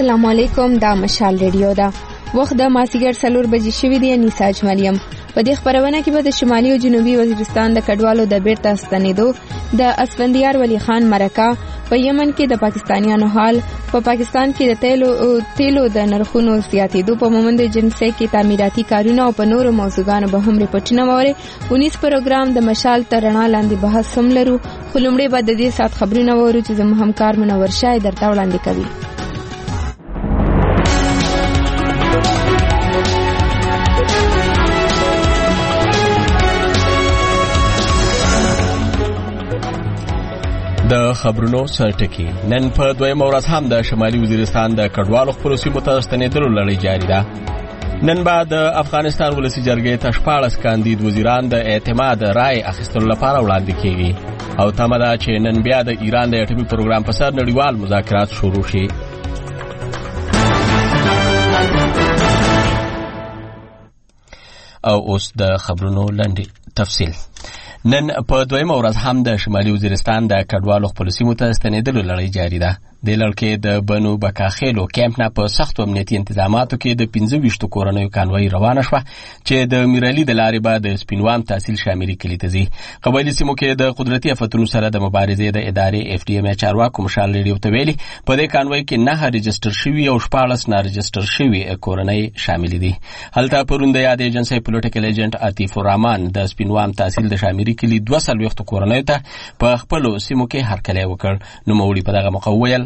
السلام علیکم، دا مشال ریډیو ده. وخت د مازیګر 4 بجې شوی دی. نساج مریم په دې خبرونه کې به د شمالي او جنوبي وزیرستان د کډوالو د بیرته ستنېدو، د اسفندیار ولی خان مرکه، په یمن کې د پاکستانیانو حال، په پاکستان کې د تیلو د نرخونو زیاتېدو په مومند جنسي کې تعمیراتي کارونه او په نورو موضوعاتو به هم ریپورتونه ووري. 19 پروګرام د مشال تر رڼا لاندې بحث هم لرو، خو لومړی به د دې سات خبرونه وورو چې زموږ همکار منور شاه درته وړاندې کوي. د خبرونو سرټکی. نن په دویمه ورځ هم د شمالي وزیرستان د کډوالو خپلو سیمو ته ستنېدلو لړۍ جاري ده. نن به د افغانستان ولسي جرګې ته 14 کاندید وزیران د اعتماد رای اخیستلو لپاره وړاندې کیږي او تمه ده چې نن بیا د ایران د اټومي پروګرام په سر نړیوال مذاکرات شروع شي. او اوس د خبرونو لنډ تفصیل. نن په دویمه ورځ هم د شمالي وزیرستان د کډوالو خپلو سیمو ته ستنېدلو لړۍ جاري ده. د لړکې د بنو بکاخیلو کیمپ نه په سختو امنیتي انتظاماتو کې د 25 کورنیو کانوۍ روانه شوه چې د میرالي د لارې به د سپینوام تحصیل شاملي کلي ته ځي. قبایلي سیمو کې د قدرتي آفتونو سره د مبارزې د ادارې FDM چارواکو مشال ریډیو ته ویلي په دې کانوۍ کې 9 رجسټر شوي او 14 نه رجسټر شوي کورنۍ شامل دي. هلته پرون د یاد ایجنسۍ پولیټیکل ایجنټ عطیف الرحمن د سپینوام تحصیل د شاملي کلي 200 کورنیو ته په خپلو سیمو کې هرکلی وکړ. نوموړي په دغه موقع وویل: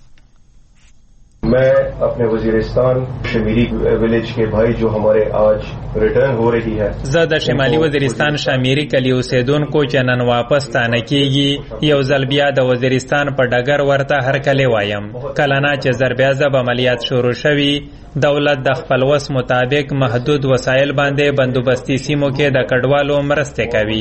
मैं अपने वजीरिस्तान शमीरी विलेज के भाई जो हमारे आज रिटर्न हो रही है, زه د شمالي وزیرستان شامیری کلی اوسیدونکو چې نن واپس تانه کیږي یو ځل بیا د وزیرستان په ډګر ورته هرکلی وایم. کله نه چې زربیازه عملیات شروع شوي، دولت د خپل وس مطابق محدود وسایل باندې بندوبستي سیمو کې د کډوالو مرسته کوي.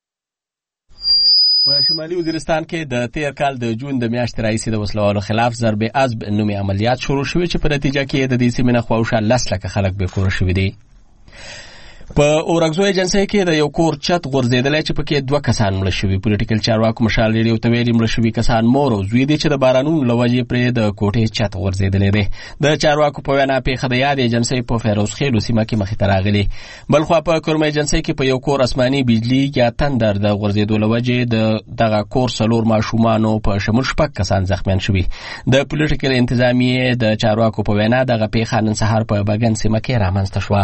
په شمالي وزیرستان کې د تیر کال د جون د میاشتې راهیسې د وسلوالو خلاف ضرب عصب نومي عملیات شروع شوي چې په نتیجه کې د دې سیمې نه خواوشا 10 لکه خلک بې کوره شوي دي. په اورګزو ایجنسۍ کې د یو کور چت غورځېدلی چې پکې 2 کسان مړه شوي. پولیټیکل چارواکو مشال ریډیو ته ویلي مړه شوي کسان مور او زوی دي چې د بارانونو له وجې پرې د کوټې چت غورځېدلی دی. د چارواکو په وینا پیښه د یاد ایجنسۍ په فیروزخیلو سیمه کې مخې ته راغلې. بلخوا په کرم ایجنسۍ کې په یو کور اسماني بجلي یا تندر د غورځېدو له وجې د دغه کور 4 ماشومانو په شمول 6 کسان زخمیان شوي. د پولیټیکل انتظامیې د چارواکو په وینا دغه پیښه نن سهار په بګن سیمه کې رامنځته شوه.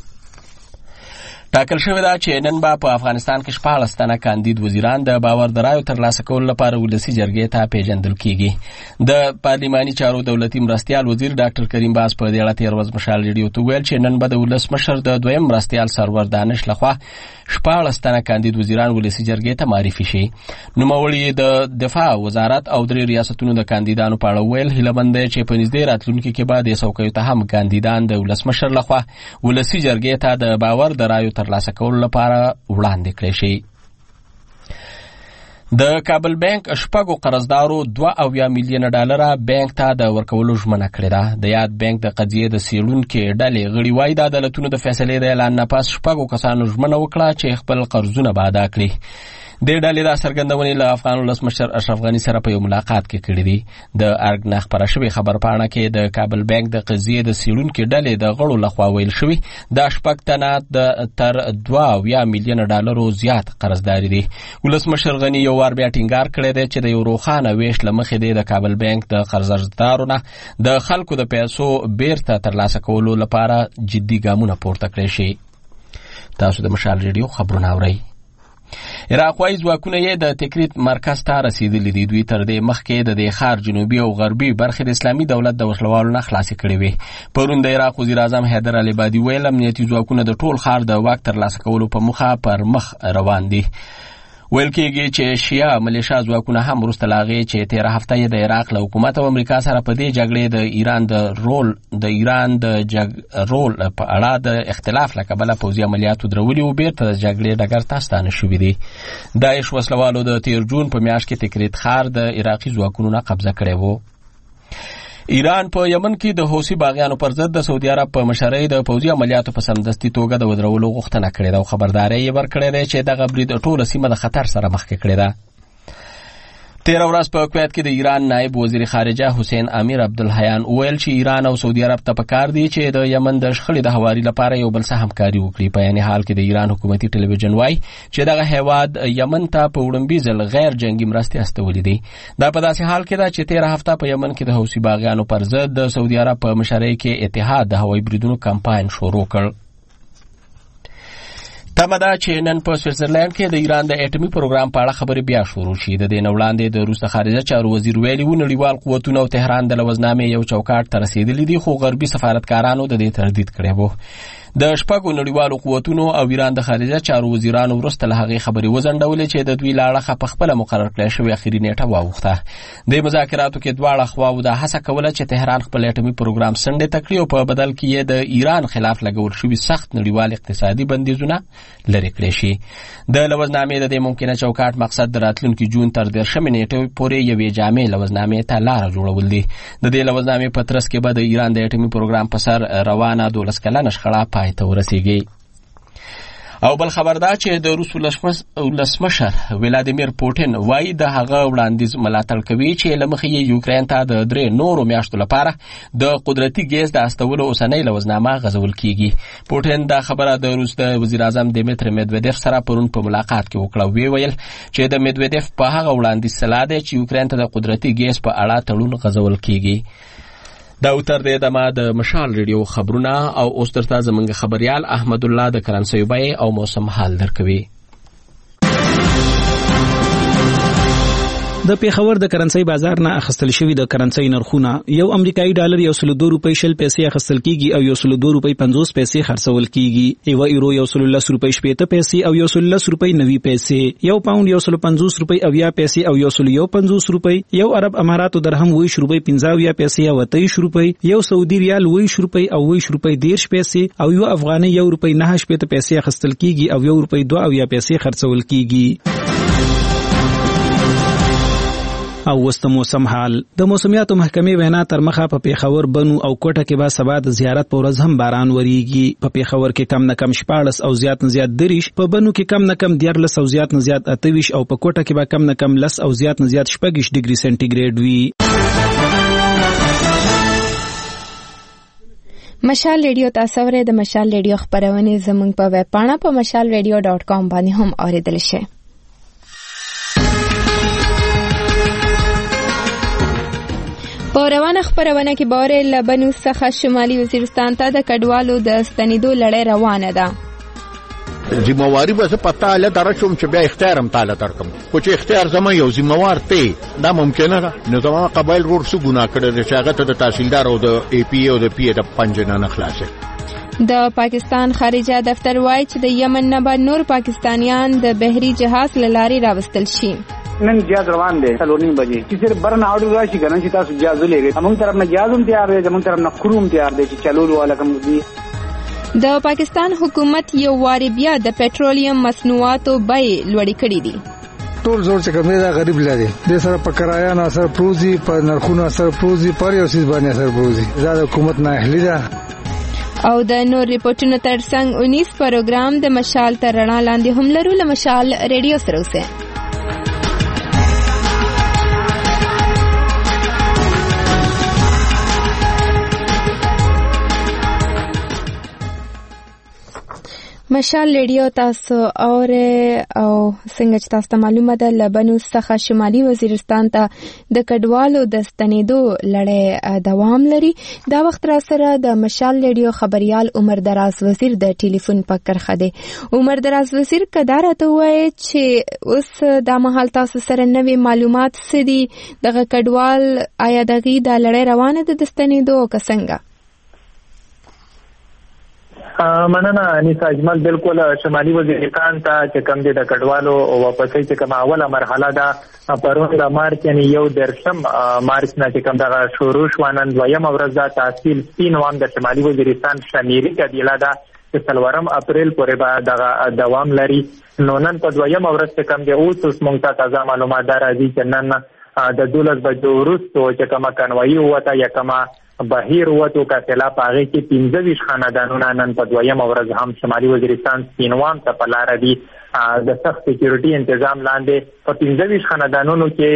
ټاکل شوې ده چې نن به په افغانستان کې 14 تنه کاندید وزیران د باور د رایو ترلاسه کولو لپاره ولسي جرګې ته پیژندل کیږي. د پارلماني چارو دولتي مرستیال وزیر ډاکټر کریم باز په دې اړه تیر ورځ مشال ریډیو ته ویل چې نن به د ولسمشر د دویم مرستیال سرور دانش لخوا 14 تنه کاندید وزیران ولسي جرګې ته معرفي شي. نوموړي د دفاع وزارت او 3 ریاستونو د کاندیدانو په اړه ویل هیله مند دی چې په نږدې راتلونکي کې به د څوکیو ته هم کاندیدان د ولسمشر لخوا ولسي جرګې ته د باور د رایو ترلاسه کولو لپاره وړاندې کړی شي. د کابل بانک 6 قرضدارو 2 میلیون ډالر بانک ته د ورکولو ژمنه کړې ده. د یاد بانک د قضیې د څېړونکو ډلې غړي وایي د عدالتونو د فیصلې د اعلان نه پس 6 کسانو ژمنه وکړه چې خپل قرضونه به ادا کړي. د ډلې د څرګندونې له افغان ولسمشر اشرف غني سره په یو ملاقات کې کړی دی. د ارګ نه خبره شوې خبر پاڼه کې د کابل بانک د قضیې د څېړونکو ډلې د غړو لخوا ویل شوي د 6 تنه تر 2 میلیون ډالرو زیات قرضداري دي. ولسمشر غني یو وار بیا ټینګار کړی دی چې د یو روښانه ویش له مخې د کابل بانک د قرضدارو نه د خلکو د پیسو بیرته ترلاسه کولو لپاره جدي ګامونه پورته کړی شي. تاسو د مشال ریډیو خبرونه اورئ. عراقوي ځواکونه یې د تکریت مرکز ته رسیدلي دي. دوی تر دې مخکې د دې ښار جنوبي او غربي برخې د اسلامي دولت د وسلوالو نه خلاصې کړې وې. پرون د عراق وزیر اعظم حیدر علي بادي ویل امنیتي ځواکونه د ټول ښار د واک ترلاسه کولو په موخه پر مخ روان دي. ویل کېږي چې شیعه ملیشا ځواکونه هم وروسته له هغې چې تېره هفته یې د عراق له حکومت او امریکا سره په دې جګړې د ایران د رول په اړه د اختلاف له کبله پوځي عملیاتو درولي او بیرته د جګړې ډګر ته ستانه شوي دي. داعش وسلوالو د تیر جون په میاشت کې تکریت ښار د عراقي ځواکونو نه قبضه کړی و. ایران په یمن کې د حوثي باغیانو پر ضد د سعودي عرب په مشرۍ د پوځي عملیاتو په سمدستي توګه د ودرولو غوښتنه کړې ده او خبرداری یې ورکړې ده چې دغه برید ټوله سیمه د خطر سره مخ کړې ده. تیر ورځ په کویت کې د ایران نائب وزیر خارجه حسین امیر عبدالحیان وویل چې ایران او سعودي عرب ته پکار دي چې د یمن د شخړې د هواري لپاره یو بل څه همکاري وکړي. په یعنی حال کې د ایران حکومتي ټلویزیون وایي چې دغه هیواد یمن ته په وړاندې ځل غیر جنگي مرستې استولې دي. دا په داسې حال کې ده چې تیر هفته په یمن کې د حوثي باغیانو پر ضد د سعودي عرب په مشرۍ کې اتحاد د هوایي بریدونو کمپاین شروع کړ. تمه ده چې نن په سویټزرلند کې د ایران د اټومي پروګرام په اړه خبرې بیا شروع شي. د دې نه وړاندې د روس خارجه چارو وزیر ویلي و نړیوال قوتونه او تهران د لوزنامې یو چوکاټ ته رسیدلي دي، خو غربي سفارتکارانو د دې تردید کړی و. د شپږو نړیوالو قوتونو او ایران د خارجه چارو وزیرانو وروسته له هغې خبرې وځنډولې چې د دوی له اړخه په خپله مقرر کړی شوې اخري نیټه واوښته. د مذاکراتو کې دواړه خواو دا هڅه کوله چې تهران خپل اټومي پروګرام سنډې ته کړي او په بدل کې یې د ایران خلاف لګول شوي سخت نړیوال اقتصادي بندیزونه لرې کړی شي. د لوزنامې د دې ممکنه چوکاټ مقصد د راتلونکي جون تر 13 نیټې پورې یوې جامع لوزنامې ته لاره جوړول دي. د دې لوزنامې په ترڅ کې به د ایران د اټومي پروګرام په سر روانه 12 کلنه شخړه پای ته ورسیږي. او بل خبر دا چې د روس ولسمشر ولادیمیر پوټین وایي د هغه وړاندیز ملاتړ کوي چې له مخې یې یوکرین ته د 3 نورو میاشتو لپاره د قدرتي ګیس د استولو اوسنۍ لوزنامه غځول کیږي. پوټین دا خبره د روس د وزیر اعظم دیمیتری میدویدیف سره پرون په ملاقات کې وکړه. ویل چې د میدویدیف په هغه وړاندیز سلا دی چې یوکرین ته د قدرتي ګیس په اړه تړون غځول کیږي. دا اوتر دی دما د مشال ریډیو خبرونه او اوس درته زمونږ خبریال احمد الله د کرنسۍ بیې او موسم حال درکوي. د پیښور د کرنسۍ بازار نه اخیستل شوی د کرنسۍ نرخونه یو امریکایي ډالر 102 روپۍ 0 پیسې اخیستل کیږي او 102 روپۍ 50 پیسې خرڅول کیږي. یو یورو 110 روپۍ 70 پیسې او 110 روپۍ 90 پیسې. یو پاوند 150 روپۍ 80 پیسې او 150 روپۍ. یو عرب اماراتو درهم 20 روپۍ 50 پیسې او 23 روپۍ. یو سعودي ریال 20 روپۍ او 20 روپۍ 10 پیسې او یو افغاني 1 روپۍ 9 پیسې اخیستل کیږي او 1 روپۍ 2 پیسې خرڅول کیږي. او وست موسم حال د موسمیاتو محکمې وینا تر مخه په پیښور بنو او کوټه کې به سبا د زیارت په ورځ هم باران وریږي. په پیښور کې کم نه کم 14 او زیات نه زیات 30، په بنو کې کم نه کم 14 او زیات نه زیات 28 او په کوټه کې به کم نه کم 10 او زیات نه زیات 16 ډیګري سنټیګریډ وي. مشال ریډیو تاسو ورې د مشال ریډیو خبرونه زموږ په ویب پاڼه په mashalradio.com باندې هم اوریدل شي. په روانه خبرونه کې باور لبنو څخه شمالي وزیرستان ته د کډوالو د ستنېدو لړۍ روانه ده. ذمہواری به زه پتا له درشم چې بیا اختیار هم تعالی ترکم، خو چې اختیار زما یو ذمہوار ته دا ممکنه ده. نو زما قبایل ور څه ګناه کړی چې هغه ته د تحصیلدار او د ای پی او د پی د پنځه نه خلاصه. د پاکستان خارجه دفتر وایي چې د یمن نه به نور پاکستانیان د بحري جهاز له لارې راوستل شي. نن جهاز روان دی 3:30 بجې چې صرف برن اورډر راشي کنه چې تاسو جهاز لګي. موږ طرف نه جهاز هم تیار دی، موږ طرف نه کروم تیار دی چې چلول والا کوم دی. د پاکستان حکومت یو واری بیا د پېټرولیم مصنوعاتو بیې لوړې کړې دي. ټول زور چې کومه دا غریب لري د سره په کرایه نه اثر پروزي، په نرخونو اثر پروزي، پر یو سیس باندې اثر پروزي. دا د حکومت نه اهلي ده. او د نور ریپورتونو ترڅنګ 19 پروګرام د مشال تر رڼا لاندې هم لرو. له مشال ریډیو سره اوسئ. مشال ریډیو تاسو او څنګه چې تاسو ته معلومه ده لبنو څخه شمالي وزیرستان ته د کډوالو د ستنېدو لړۍ دوام لري. دا وخت را سره د مشال ریډیو خبريال عمر دراز وزیر د ټلیفون په کرخه دی. عمر دراز وزیر کدار ته وایي چې اوس د مهال تاسو سره نوې معلومات څه دي؟ دغه کډوال آیا دغه د لړۍ روانه ده د ستنېدو که څنګه؟ مننه انیس اجمل. بالکل شمالي وزیرستان ته چې کوم د کډوالو واپسۍ چې کومه اوله مرحله ده پرون د مارچ یعنی 1 مارچ نه چې کوم دغه شروع شو، نن 2 ورځ د تحصیل 3 نوام د شمالي وزیرستان شمیري قبیله ده چې 3 اپریل پورې به دغه دوام لري. نو نن په 2 ورځ چې کوم د اوس موږ ته تازه معلومات راځي چې نن د 12 بجو وروسته چې کومه کنوایي وته یا کومه بهیر وته کتلا پاغه کې 15 خاندانونه نن په 2 ورځ هم شمالي وزیرستان سینوام ته په لار دي. د سخت سکیورټي تنظیم لاندې په 15 خاندانونو کې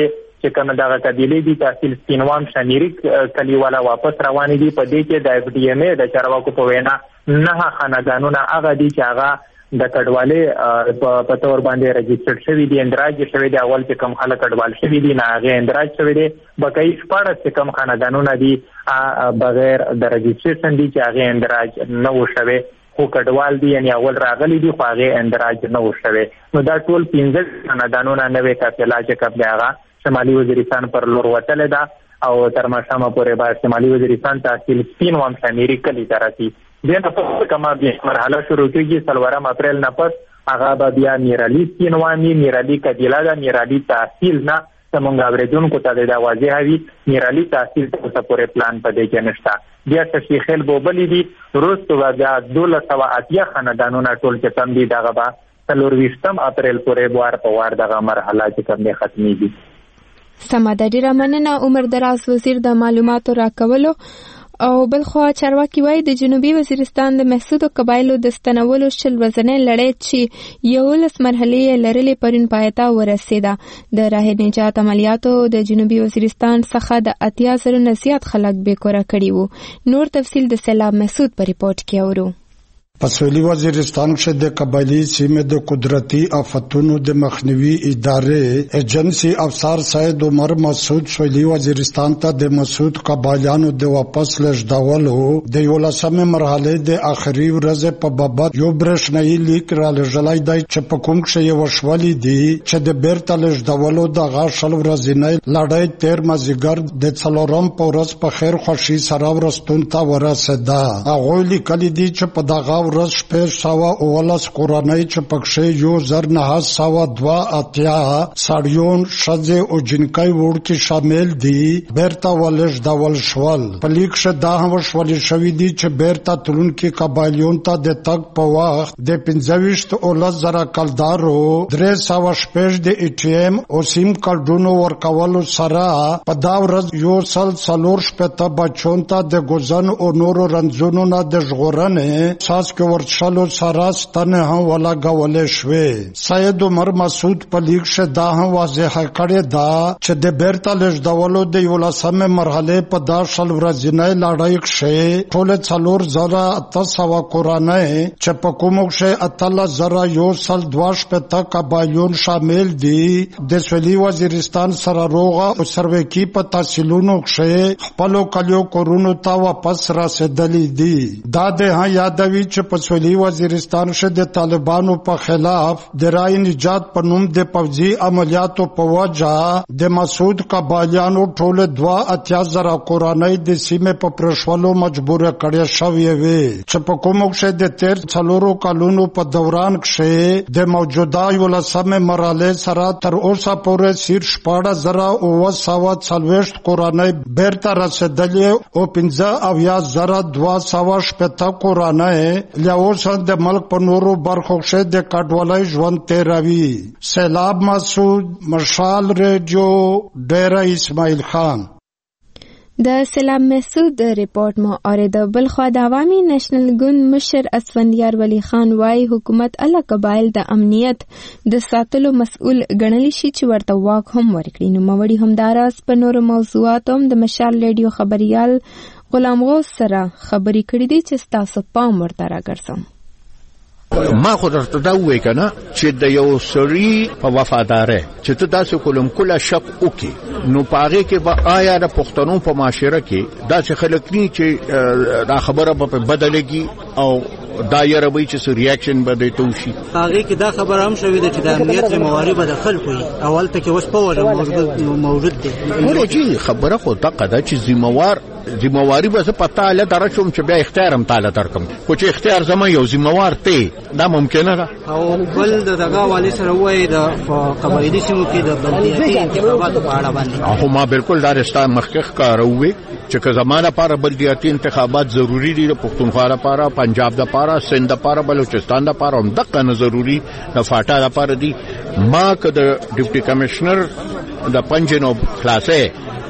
چې کوم دغه قبیلې دي تحصیل سپینوام شمیري کلیوالا واپس روانې دي. په دې کې د FDMA د چارواکو په وینا 9 خاندانونه هغه دي چې هغه د کډوالۍ په تور باندې رجسټر شوي دي، اندراج شوي دي. اول چې کوم خلک کډوال شوي دي نه هغه اندراج شوي دي. بقایي 14 چې کوم خاندانونه دي بغیر د رجسټریشن دي چې هغه اندراج نه و شوي، خو کډوال دي یعنی اول راغلي دي خو هغه اندراج نه و شوي. نو دا ټول 15 خاندانونه نوې قافله چې کوم دی هغه شمالي وزیرستان پر لور وتلې ده او تر ماښامه پورې به شمالي وزیرستان تحصیل سپینوام شمیري کلي ته راسي. بیا نه پس کومه بیا مرحله شروع کېږي 4 اپریل نه پس هغه به بیا میرالي سپینوامي میرالي قبیله ده. میرالي تحصیل نه زموږ اورېدونکو ته دا واضحه وي میرالي تحصیل ته اوسه پورې پلان په دې کې نشته. بیا شیخ البوبلي دي وروسته به بیا 1280 خاندانونه ټول چې کم دي دغه به 24 اپریل پورې وار په وار دغه مرحله چې کوم دی ختمېږي. سمه ده، ډېره مننه عمر دراز وزیر د معلوماتو راکولو. او بلخوا چارواکي وایي د جنوبي وزیرستان د محسودو قبایلو د ستنولو 20 ورځنۍ لړۍ چې 11 مرحلې لرلې پرون پای ته ورسېده. د راه نجات عملیاتو د جنوبي وزیرستان څخه د 80,000 نه زیات خلک بېکوره کړي وو. نور تفصیل د سیلاب محسود په ریپورت کې اورو. په سویلي وزیرستان کې د قبایلی سیمې د قدرتي آفتونو د مخنیوي ادارې ایجنسی افسر سید عمر مسعود سویلي وزیرستان ته د مسعود قبایلیانو د واپس لږدولو د 11مې مرحلې د آخري ورځې په بابت یو برېښنايي لیک را لېږلی دی چې په کوم کې یې وشولي دي چې د بیرته لږدولو دغه 20 ورځنۍ لړۍ تېر مازدیګر د 4 په ورځ په خیر خوښۍ سره ورستون ته ورسېده. هغوی لیکلي دي چې په دغه ورځ 519 کورنۍ چې پکښې 1982 سړیون ښځې او جنکۍ وړکي شامل دي بیرته ولېږدول شول. په لیک کې دا هم وشولې شوي دي چې بیرته تلونکي قبایلیون ته د تګ په وخت د 25,000 کلدارو 306 د ATM او سیم کارډونو ورکولو سره په دا ورځ 140 بچون ته د ګوزن او نورو رنځونو نه د ژغورنې ساس کې ورشلو سره ستنې هم ولګولې شوې. سید عمر مسعود په لیک کې دا هم واضحه کړې ده چې د بیرته لېږدولو د 11مې مرحلې په دا 20 ورځنۍ لړۍ کې ټول 4,800 کورنۍ چې په کومو کې 18,122 قبایلیون شامل دي د سویلي وزیرستان سره روغه او سروکي په تحصیلونو کې خپلو کلیو کورونو ته واپس رسېدلي دي. دا د یادوي چې په سویلي وزیرستان کې د طالبانو په خلاف د رای نجات په نوم د پوځي عملیاتو په وجه د مسعود قبایلیانو ټول 82,000 کورنۍ د سیمې په پرېښولو مجبور کړې شوې وې چې په کومو کې د تیر 4 کلونو په دوران کې د موجوده 11مې مرحلې سره تر اوسه پورې 14,940 کورنۍ بیرته رسېدلې او 15,280 کورنۍ له اوسه د ملک په نورو برخو کې د کډوالۍ ژوند تیروي. سیلاب مسعود، مشال ریډیو، ډیره اسماعیل خان. د سیلاب محسود ریپورت مو اوریده. بلخوا د عوامي نېشنل ګوند مشر اسفندیار ولی خان وايي حکومت الله قبایل د امنیت د ساتلو مسؤل ګڼلی شي چې ورته واک هم ورکړي. نو موړي همداراز په نورو موضوعاتو هم د مشال ریډیو خبريال غلام غوث سره خبرې کړې دي چې تاسو پام ورته راګرځم. ما خو درته دا ووایي که نه چې د یو سړي په وفادارۍ چې ته داسې کلم کله شک وکړي نو په هغې کې به آیا د پښتنو په معاشره کې داسې خلک ني چې دا خبره به په بده لګي او دا یره وي چې څه ریاکشن به دی ته وشي. هغې کې دا خبره هم شوې ده چې د امنیت ذمهواري به د خلکو وي. اول ته کې اوس پوهه موجود دی. ولې چې خبره خو دقه ده چې ذمهواري به زه په تاله درشم چې بیا اختیار هم تاله درکم خو چې اختیار زما یو ذمهوار ته دا ممکنه ده. او بل د دغه والي سره وایي د قبایلي سیمو کې د بلدیاتي انتخاباتو په اړه باندې خو ما بالکل دا رستا مخکې ښکاره ووایي چې که زما لپاره بلدیاتي انتخابات ضروري دي د پښتونخوا لپاره، پنجاب لپاره، سند لپاره، بلوچستان لپاره هم دقه نه ضروري د فاټا لپاره دي. ما که د ډیپټي کمشنر د پنجنو خلاصې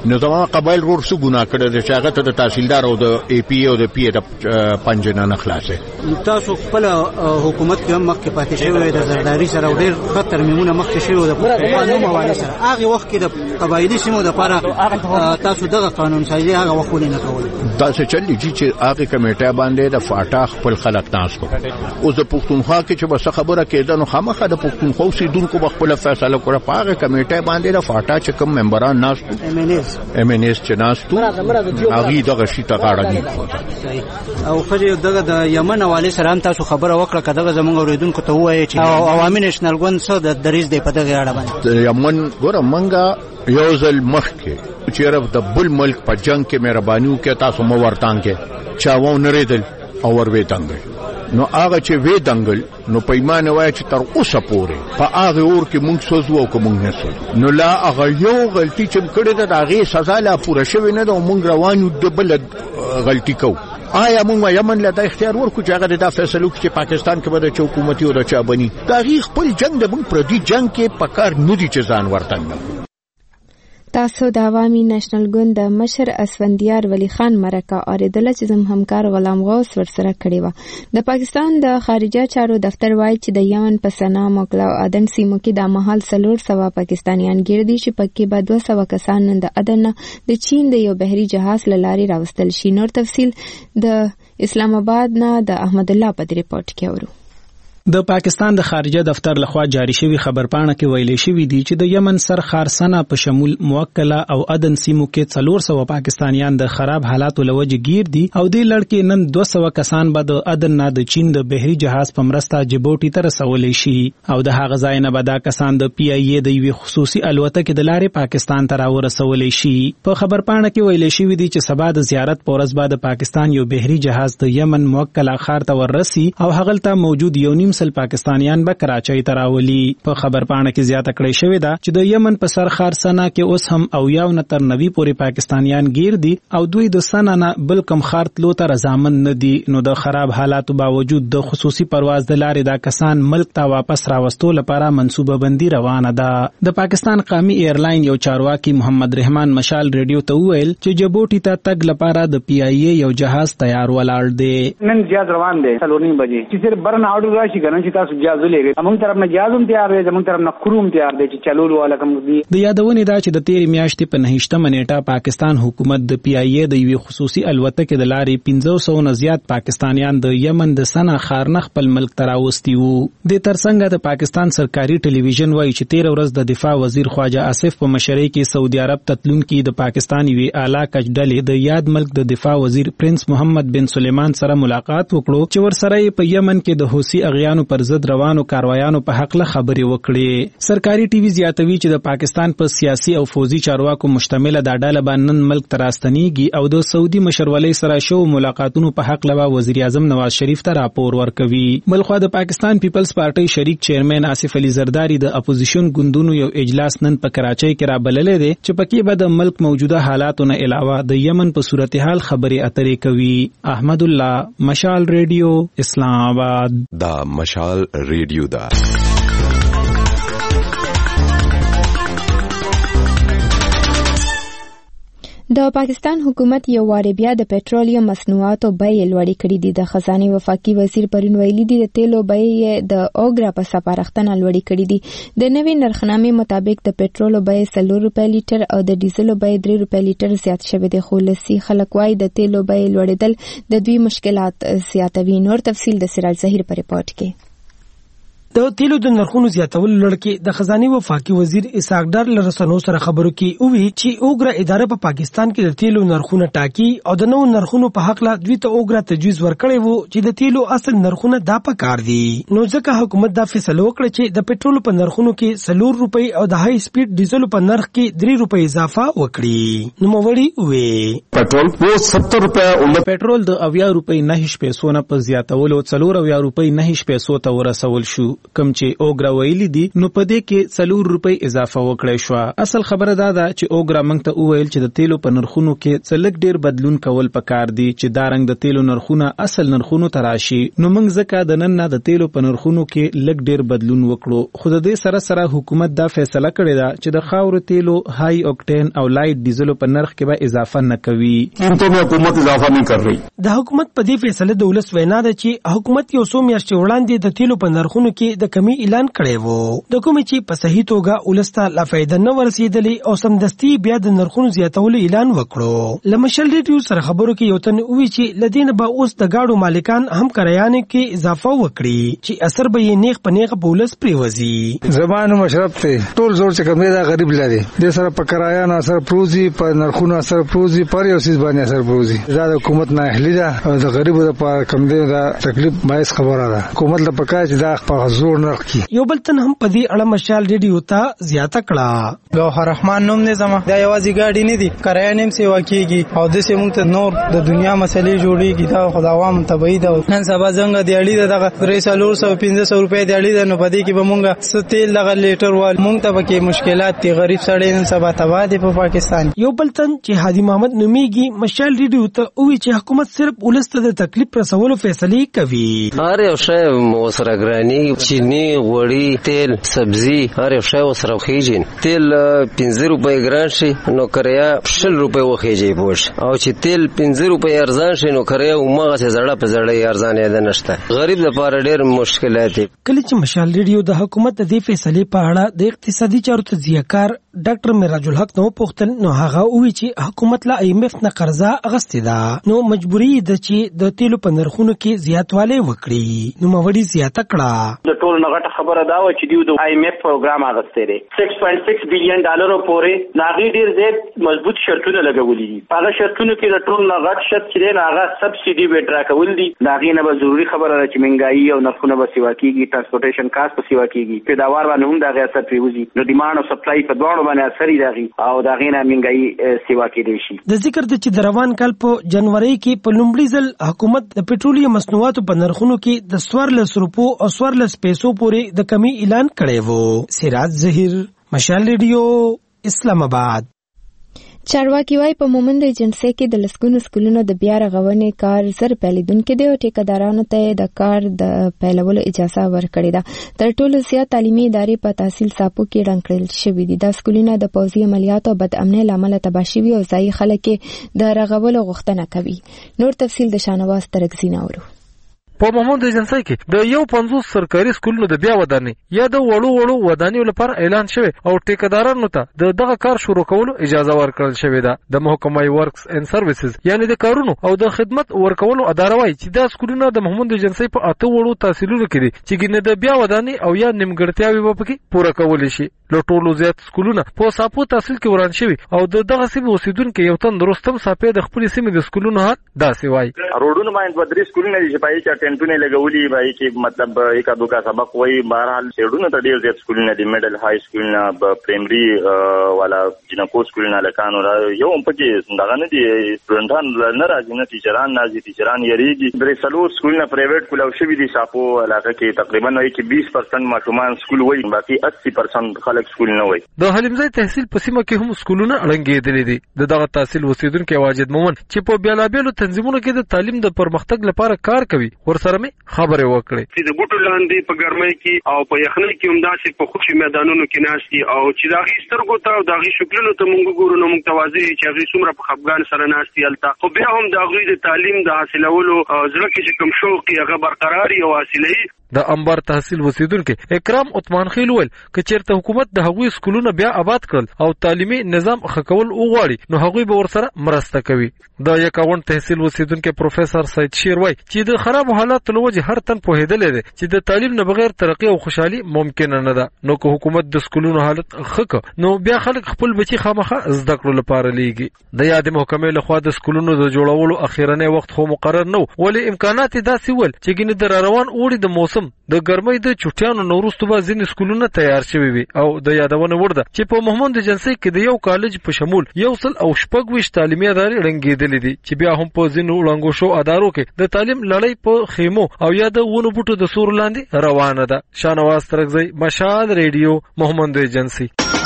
نو زما قبایل ور څه ګناه کړی دی چې هغه ته د تحصیلدار او د ای پی او د پی د پنجه نه خلاصې. تاسو خپل حکومت کې هم مخکې پاتې شوی د زرداری سره ډېر ښه ترمیمونه مخکې شوي د قانون حوالې سره. هغې وخت کې د قبایلي سیمو دپاره تاسو دغه قانون سازي هغه وخت ولې نه کول؟ داسې چلېږي چې هغې کمیټه باندې د فاټا خپل خلک ناست وو. اوس د پښتونخوا کې چې به څه خبره کېده نو خامخا د پښتونخوا اوسېدونکو به خپله فیصله کړه. په هغې کمیټه باندې د فاټا چې کوم ممبران ناست وو ایم این ایس چې ناست وو هغې دغه شي ته غاړه نیښوده. او ښځې دغه د یمن حوالې سره هم تاسو خبره وکړه که دغه زموږ اورېدونکو ته ووایې چې عوامي نیشنل ګوند څه د دریځ دی په دغې اړه باندې؟ د یمن ګوره موږ یو ځل مخکې چېرې د بل ملک په جنګ کې مهرباني وکړې تاسو مه ورتانګې چا ونرېدل او ور وې دنګل. نو هغه چې وې دنګل نو پیمانه وایي چې تر اوسه پورې په هغې اور کې موږ سوځو او که موږ نه سوځو. نو لا هغه یو غلطي چې کړې ده د هغې سزا لا پوره شوې نه ده او موږ روان یو د بله غلطي کوو. آیا موږ یمن له دا اختیار ورکړو چې هغه دا فیصله وکړي چې پاکستان کې به د چا حکومتي او د چا بني؟ د هغې خپل جنګ د موږ پردي جنګ کې په کار نه دي چې ځان ورتنګ. تاسو د عوامي نېشنل ګوند د مشر اسفندیار ولی خان مرکه اوریدله چې زموږ همکار غلام غوث ورسره کړې وه. د پاکستان د خارجه چارو دفتر وایي چې د یمن په سنا، موکلا او عدن سیمو کې د مهال 400 پاکستانیان ګیر دي چې پکې به 200 کسان د عدن نه د چین د یو بحري جهاز له لارې راوستل شي. نور تفصیل د اسلام آباد نه د احمد الله په ریپورت کې اورو. د پاکستان د خارجه دفتر لخوا جاری شوی خبرپاڼه کې ویلي شوی دی چې د یمن سرخار سنا په شمول موکلا او عدن سیمو کې 400 پاکستانیان د خراب حالاتو لوجه گیر دي او د لړ کې نن 200 کسان به د عدن نه د چین د بحري جهاز په مرسته جبوټي ته رسولې شي او د هغه ځای نه به دا کسان د پی ای ای د یوې خصوصي الوتکې د لارې پاکستان ته راورسولې شي. په خبرپاڼه کې ویلي شوی دی چې سبا د زیارت په ورځ به د پاکستان یو بحري جهاز د یمن موکلا ښار ته ورسي او هغلته موجود یو سل پاکستانیان به کراچۍ ته راولي. په خبرپاڼه کې زیاته کړې شوې ده چې د یمن په سرخار سنا کې اوس هم 90 تر 90 پورې پاکستانیان گیر دي او دوی د سنا نه بل کم ښار تلو ته رضامند نه دي. نو د خراب حالاتو باوجود د خصوصي پرواز د لارې دا کسان ملک ته واپس راوستو لپاره منصوبه بندي روانه ده. د پاکستان قومي ایرلاین یو چارواکي محمد رحمان مشال ریډیو ته وویل چې جبوټي ته تګ لپاره د پی ای ای یو جهاز تیار ولاړ دی. نن جهاز روان دی 3:30 بجې چې صرف برن آرډر راشي کنه چې تاسو جهاز ولېږئ. موږ طرف نه جهاز هم تیار دی، زموږ طرف نه کروم تیار دی چې چلولو والا کوم دي. د یادونې دا چې د تیرې میاشتې په 9 نیټه پاکستان حکومت د پی ای ای د یوې خصوصي الوتکې د لارې 500 نه زیات پاکستانیان د یمن د سنا ښار نه خپل ملک ته راوستي وو. د ترڅنګ د پاکستان سرکاري ټلویزیون وایي چې 13 ورځ د دفاع وزیر خواجه آصف په مشرۍ کې سعودي عرب تتلونکي د پاکستان یوې اعلی کچ ډلې د یاد ملک د دفاع وزیر پرنس محمد بن سلیمان سره ملاقات وکړو چې ورسره په یمن کې د حوثي اغیانو پر ضد روانو کاروایانو په حق له خبرې وکړې. سرکاري ټي وي زیاتوي چې د پاکستان په سیاسي او فوزي چارواکو مشتمله دا ډله باندې نن ملک ته راستنیږي او د سعودي مشرولۍ سره شو ملاقاتونو په حق له وزیر اعظم نواز شریف ته راپور ورکوي. بلخوا د پاکستان پیپلز پارټي شریک چیرمن آصف علي زرداری د اپوزیشن ګوندونو یو اجلاس نن په کراچۍ کې رابللې دی چې پکې به د ملک موجوده حالاتو نه علاوه د یمن په صورتحال خبرې اترې کوي. احمد الله، مشال ریډیو، اسلام آباد. دا مشال ریډیو دا د پاکستان حکومت یو واري بیا د پېټرولیم مصنوعاتو بیې لوړې کړې دي. د خزانه وفاقي وزیر پرون ویلي دي د تیلو بیې د اوګرا په سپارښتنه لوړې کړې دي. د نوې نرخنامې مطابق د پېټرولو بیې 4 روپۍ لیټر او د ډیزلو بیې 3 روپۍ لیټر زیات شوې دي. خو لسی خلک وايي د تیلو بیې لوړېدل د دوی مشکلات زیاتوي. نور تفصیل د سراج ظهیر په ریپورت کې. د تیلو د نرخونو زیاتولو لړ کې د خزانه وفاقي وزیر اسحاق ډار له رسنیو سره خبرو کې وی چې اوګرا اداره په پاکستان کې د تیلو نرخونه ټاکي او د نوو نرخونو په حق لا دوی ته اوګرا تجویز ورکړی وو چې د تیلو اصل نرخونه دا پکار دي. نو ځکه حکومت دا فیصله وکړه چې د پېټرول په نرخونو کې 4 روپۍ او د هاي سپیډ ډیزل په نرخ کې 3 روپۍ اضافه وکړي. نو موړي وی پېټرول په 70 روپۍ پېټرول د 80 روپۍ 9 پیسو نه په زیاتولو 4 روپۍ 9 پیسو ته ورسول شو. کم چې اوګرا ویلي دي نو په دې کې 4 روپۍ اضافه وکړی شو. اصل خبره دا ده چې اوګرا موږ ته وویل چې د تیلو په نرخونو کې څلک ډیر بدلون کول پکار دي چې دارنګ د تیلو نرخونه اصل نرخونو ته راشي. نو موږ ځکه د نن نه د تیلو په نرخونو کې لږ ډیر بدلون وکړو. خو د دې سره سره حکومت دا فیصله کړې ده چې د خاورو تیلو هاي اوکټین او لایټ ډیزلو په نرخ کې به اضافه نه کوي. قیمتوں میں حکومت اضافہ نہیں کر رہی. د حکومت په دې فیصله د ولس وینا ده چې حکومت یو څو میاشتې وړاندې د تیلو په نرخونو کې د کمی اعلان کړی وو، د کومې چې په صحیح توګه ولس ته لا فایده نه ورسېدلې او سمدستي بیا د نرخونو زیاتولو اعلان وکړو. لمشل ریډیو سره خبرو کې یو تن وی چې لدین به اوس د گاډو مالکان هم کرایانه کې اضافه وکړي چې اثر به یې نیغ په نیغ په ولس پریوزي. زمانو مشرف ته ټول زور چې کوم دا غریب لري د سره په کرایا نه اثر پروزي، په نرخونو اثر پروزي، پر یو سیس باندې اثر پروزي. دا د حکومت نه اهلی ده او د غریبو لپاره کم دی دا تکلیف باعث خبره ده. حکومت له پکای چې دا په زور نرخ کی. یو بل تن هم په دې اړه مشال ریډیو ته زیاته کړه. ګوهر رحمان نوم نه زما دا یوازې گاډي نه دي، کرایا نیم سیوا کیږي او د سیمون ته نور د دنیا مسلې جوړیږي. دا خدای عوام تبعی ده. نن سبا څنګه دی اړې دغه 350 روپۍ دی اړې ده، نو پدې کې به مونږه ستیل دغه لیټر وال مونږ ته به کې مشکلات دي. غریب سړی نن سبا تبا دی په پاکستان. یو بل تن چې هادي محمد نومیږي مشال ریډیو ته وی چې حکومت صرف ولست د تکلیف رسولو فیصله کوي. هر یو شی وسره ګرانی، چینی، غوړي، تیل، سبزی، هر یو شی وسره خېجین. تیل 15 روپۍ ګران شي نو کریا 20 روپۍ وخېږي پوش، او چې تیل 15 روپۍ ارزان شي نو کریا ومغه زړه په زړه ارزان یاد نشته. غریب لپاره ډېر مشکلات دي. کله چې مشال ریډیو د حکومت د دې فیصلې په اړه د اقتصادي چارو تجزیه‌کار ډاکټر میراج الحق نو پوښتل نو هغه وی چې حکومت لا IMF نه قرضه اغستې ده، نو مجبوری ده چې د تیلو په نرخونو کې زیاتوالی وکړي. نو موري زیاته کړه. د ټول نغټه خبره دا و چې دیو د IMF پروګرام اغستې ده 6.6 بلین ډالر پورې ناغي ډیر زیات مضبوط شرطونه لګولې دي. هغه شرطونه کې د ټول نغټ شرط چې نه هغه سبسيډي وډرا کول دي. ناغي نه به ضروری خبره ده چې منګایي او نرخونه به سیوا کیږي، ترانسپورټیشن کاست به سیوا کیږي، پیداوار باندې هم دا غیر اثر پیوزي. نو ډیماند او سپلای په دوه باندې اثر دی او دا غینه منګایي سیوا کېدی شي. د ذکر د چې د روان کال په جنوري کې په لومړي ځل حکومت د پټرولیم مصنوعاتو په نرخونو کې د 14 روپو او 14 پیسو پورې د کمی اعلان کړی وو. سراج ظهیر، مشال ریډیو، اسلام آباد. چارواکي وايي په مومند ایجنسي کې د لسګونو سکولونو د بیا رغونې کار زر پیلیدونکو دی او ټیکدارانو ته د کار د پیلولو اجازه ورکړې ده. تر ټولو زیات تعلیمي ادارې په تحصیل ساپو کې رنګ کړل شوې دي. دا سکولونه د پوځي عملیاتو او بد امنۍ لامل تباه شوي او ځایي خلک د رغولو غوښتنه کوي. نور تفصیل د شانواز ترکزی نورو. په مومند ایجنسي کې د 50 سرکاري سکولونو د بیا ودانۍ یا د وړو ودانیو لپاره اعلان شوی او ټیکدارانو ته دغه کار شروع کولو اجازه ورکړل شوې ده. د محکمه ورکس اند سروسز یعنی د کارونو او د خدمت ورکولو اداره وايي چې دا سکولونه د مومند ایجنسي په 8 وړو تحصیلونو کې دي چې ګنې د بیا ودانۍ او یا نیمګړتیاوي به پکې پوره کول شي. له ټولو زیات سکولونه په ساپو تحصیل کې وران شوي او دغه سیمې اوسیدونکو یو تن رستم صاحب د خپل سیمې د سکولونو حال داسې وایي. روډونو باندې 3 سکولونه دي چې پای کې ټینټونه لګولي وایي چې مطلب یک دوکا سبق وایي. بهرحال سیډونه ته ډیر زیات سکولونه دي، میډل های سکولونه، پرایمري والا جنکو سکولونه لکانو یو هم پکې دغه نه دي. سټوډنټان نه راځي، نه ټیچران نازي، ټیچران یریږي. درې څلور سکولونه پرایویټ کولاو شوي دي ساپو علاقه کې. تقریبا وایي چې 20% ماشومان سکول وایي، باقي 80% خلک سکول نه وایي. د حلیمزای تحصیل په سیمه کې هم سکولونه اړنګېدلې دي. دغه تحصیل اوسیدونکو واجد مومن چې په بیلابېلو تنظیمونو کې د تعلیم د پرمختګ لپاره کار کوي ورسره مې خبرې وکړې. چې د بوټو لاندې په ګرمۍ کې او په یخنۍ کې هم داسې په خوشي میدانونو کې ناست دي او چې د هغې سترګو ته او د هغې شکلونو ته مونږ ګورو نو مونږ ته واضح وي چې هغې څومره په خفګان سره ناست دي هلته. خو بیا هم د هغوی د تعلیم د حاصلولو زړه کې چې کوم شوق یې هغه برقرار او حاصلوي. د انبار تحصیل اوسیدونکو اکرام عثمان خیل ویل که چیرته حکومت د هغوی سکولونه بیا آباد کړل او تعلیمي نظام ښه کول وغواړي نو هغوی به ورسره مرسته کوي. د 51 تحصیل اوسیدونکو پروفیسور سید شیر وایي چې د خراب حالاتو له وجې هر تن پوهېدلی دی چې د تعلیم نه بغیر ترقي او خوشحالي ممکنه نه ده. نو که حکومت د سکولونو حالت ښه کړ نو بیا خلک خپل بچي خامخا زده کړو لپاره لیږي. د یادې محکمې لخوا د سکولونو د جوړولو اخیرنی وخت خو مقرر نه و، ولې امکانات یې داسې ول چې ګینې د راروان اوړي د موسم هم د ګرمۍ د چټیانو نوروستو به ځینې سکولونه تیار شوي وي او د یادونه وړ ده چې په محمد جنسي کې د یو کالج په شمول 126 تعلیمي ادارې رنګېدلې دي چې بیا هم په ځینو وړاندو شو ادارو کې د تعلیم لړۍ په خیمو او یا د ونو بوټو د سور لاندې روانه ده. شانواز ترغزی، مشال ریډیو، محمد جنسي.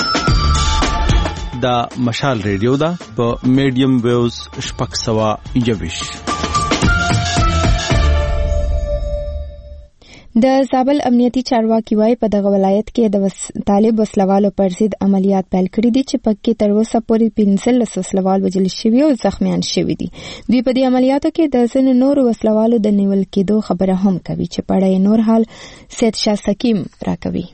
دا مشال ریډیو ده په میډیم ویوز 621. د زابل امنیتي چارواکي وايي په دغه ولایت کې د طالب وسلوالو پر ضد عملیات پیل کړي دي چې پکې تر اوسه پورې 15 وسلوال وژل شوي او زخمیان شوي دي. دوی په دې عملیاتو کې د ځینو نورو وسلوالو د نیول کېدو خبره هم کوي چې په اړه نور حال سید شاه سکیم راکوي.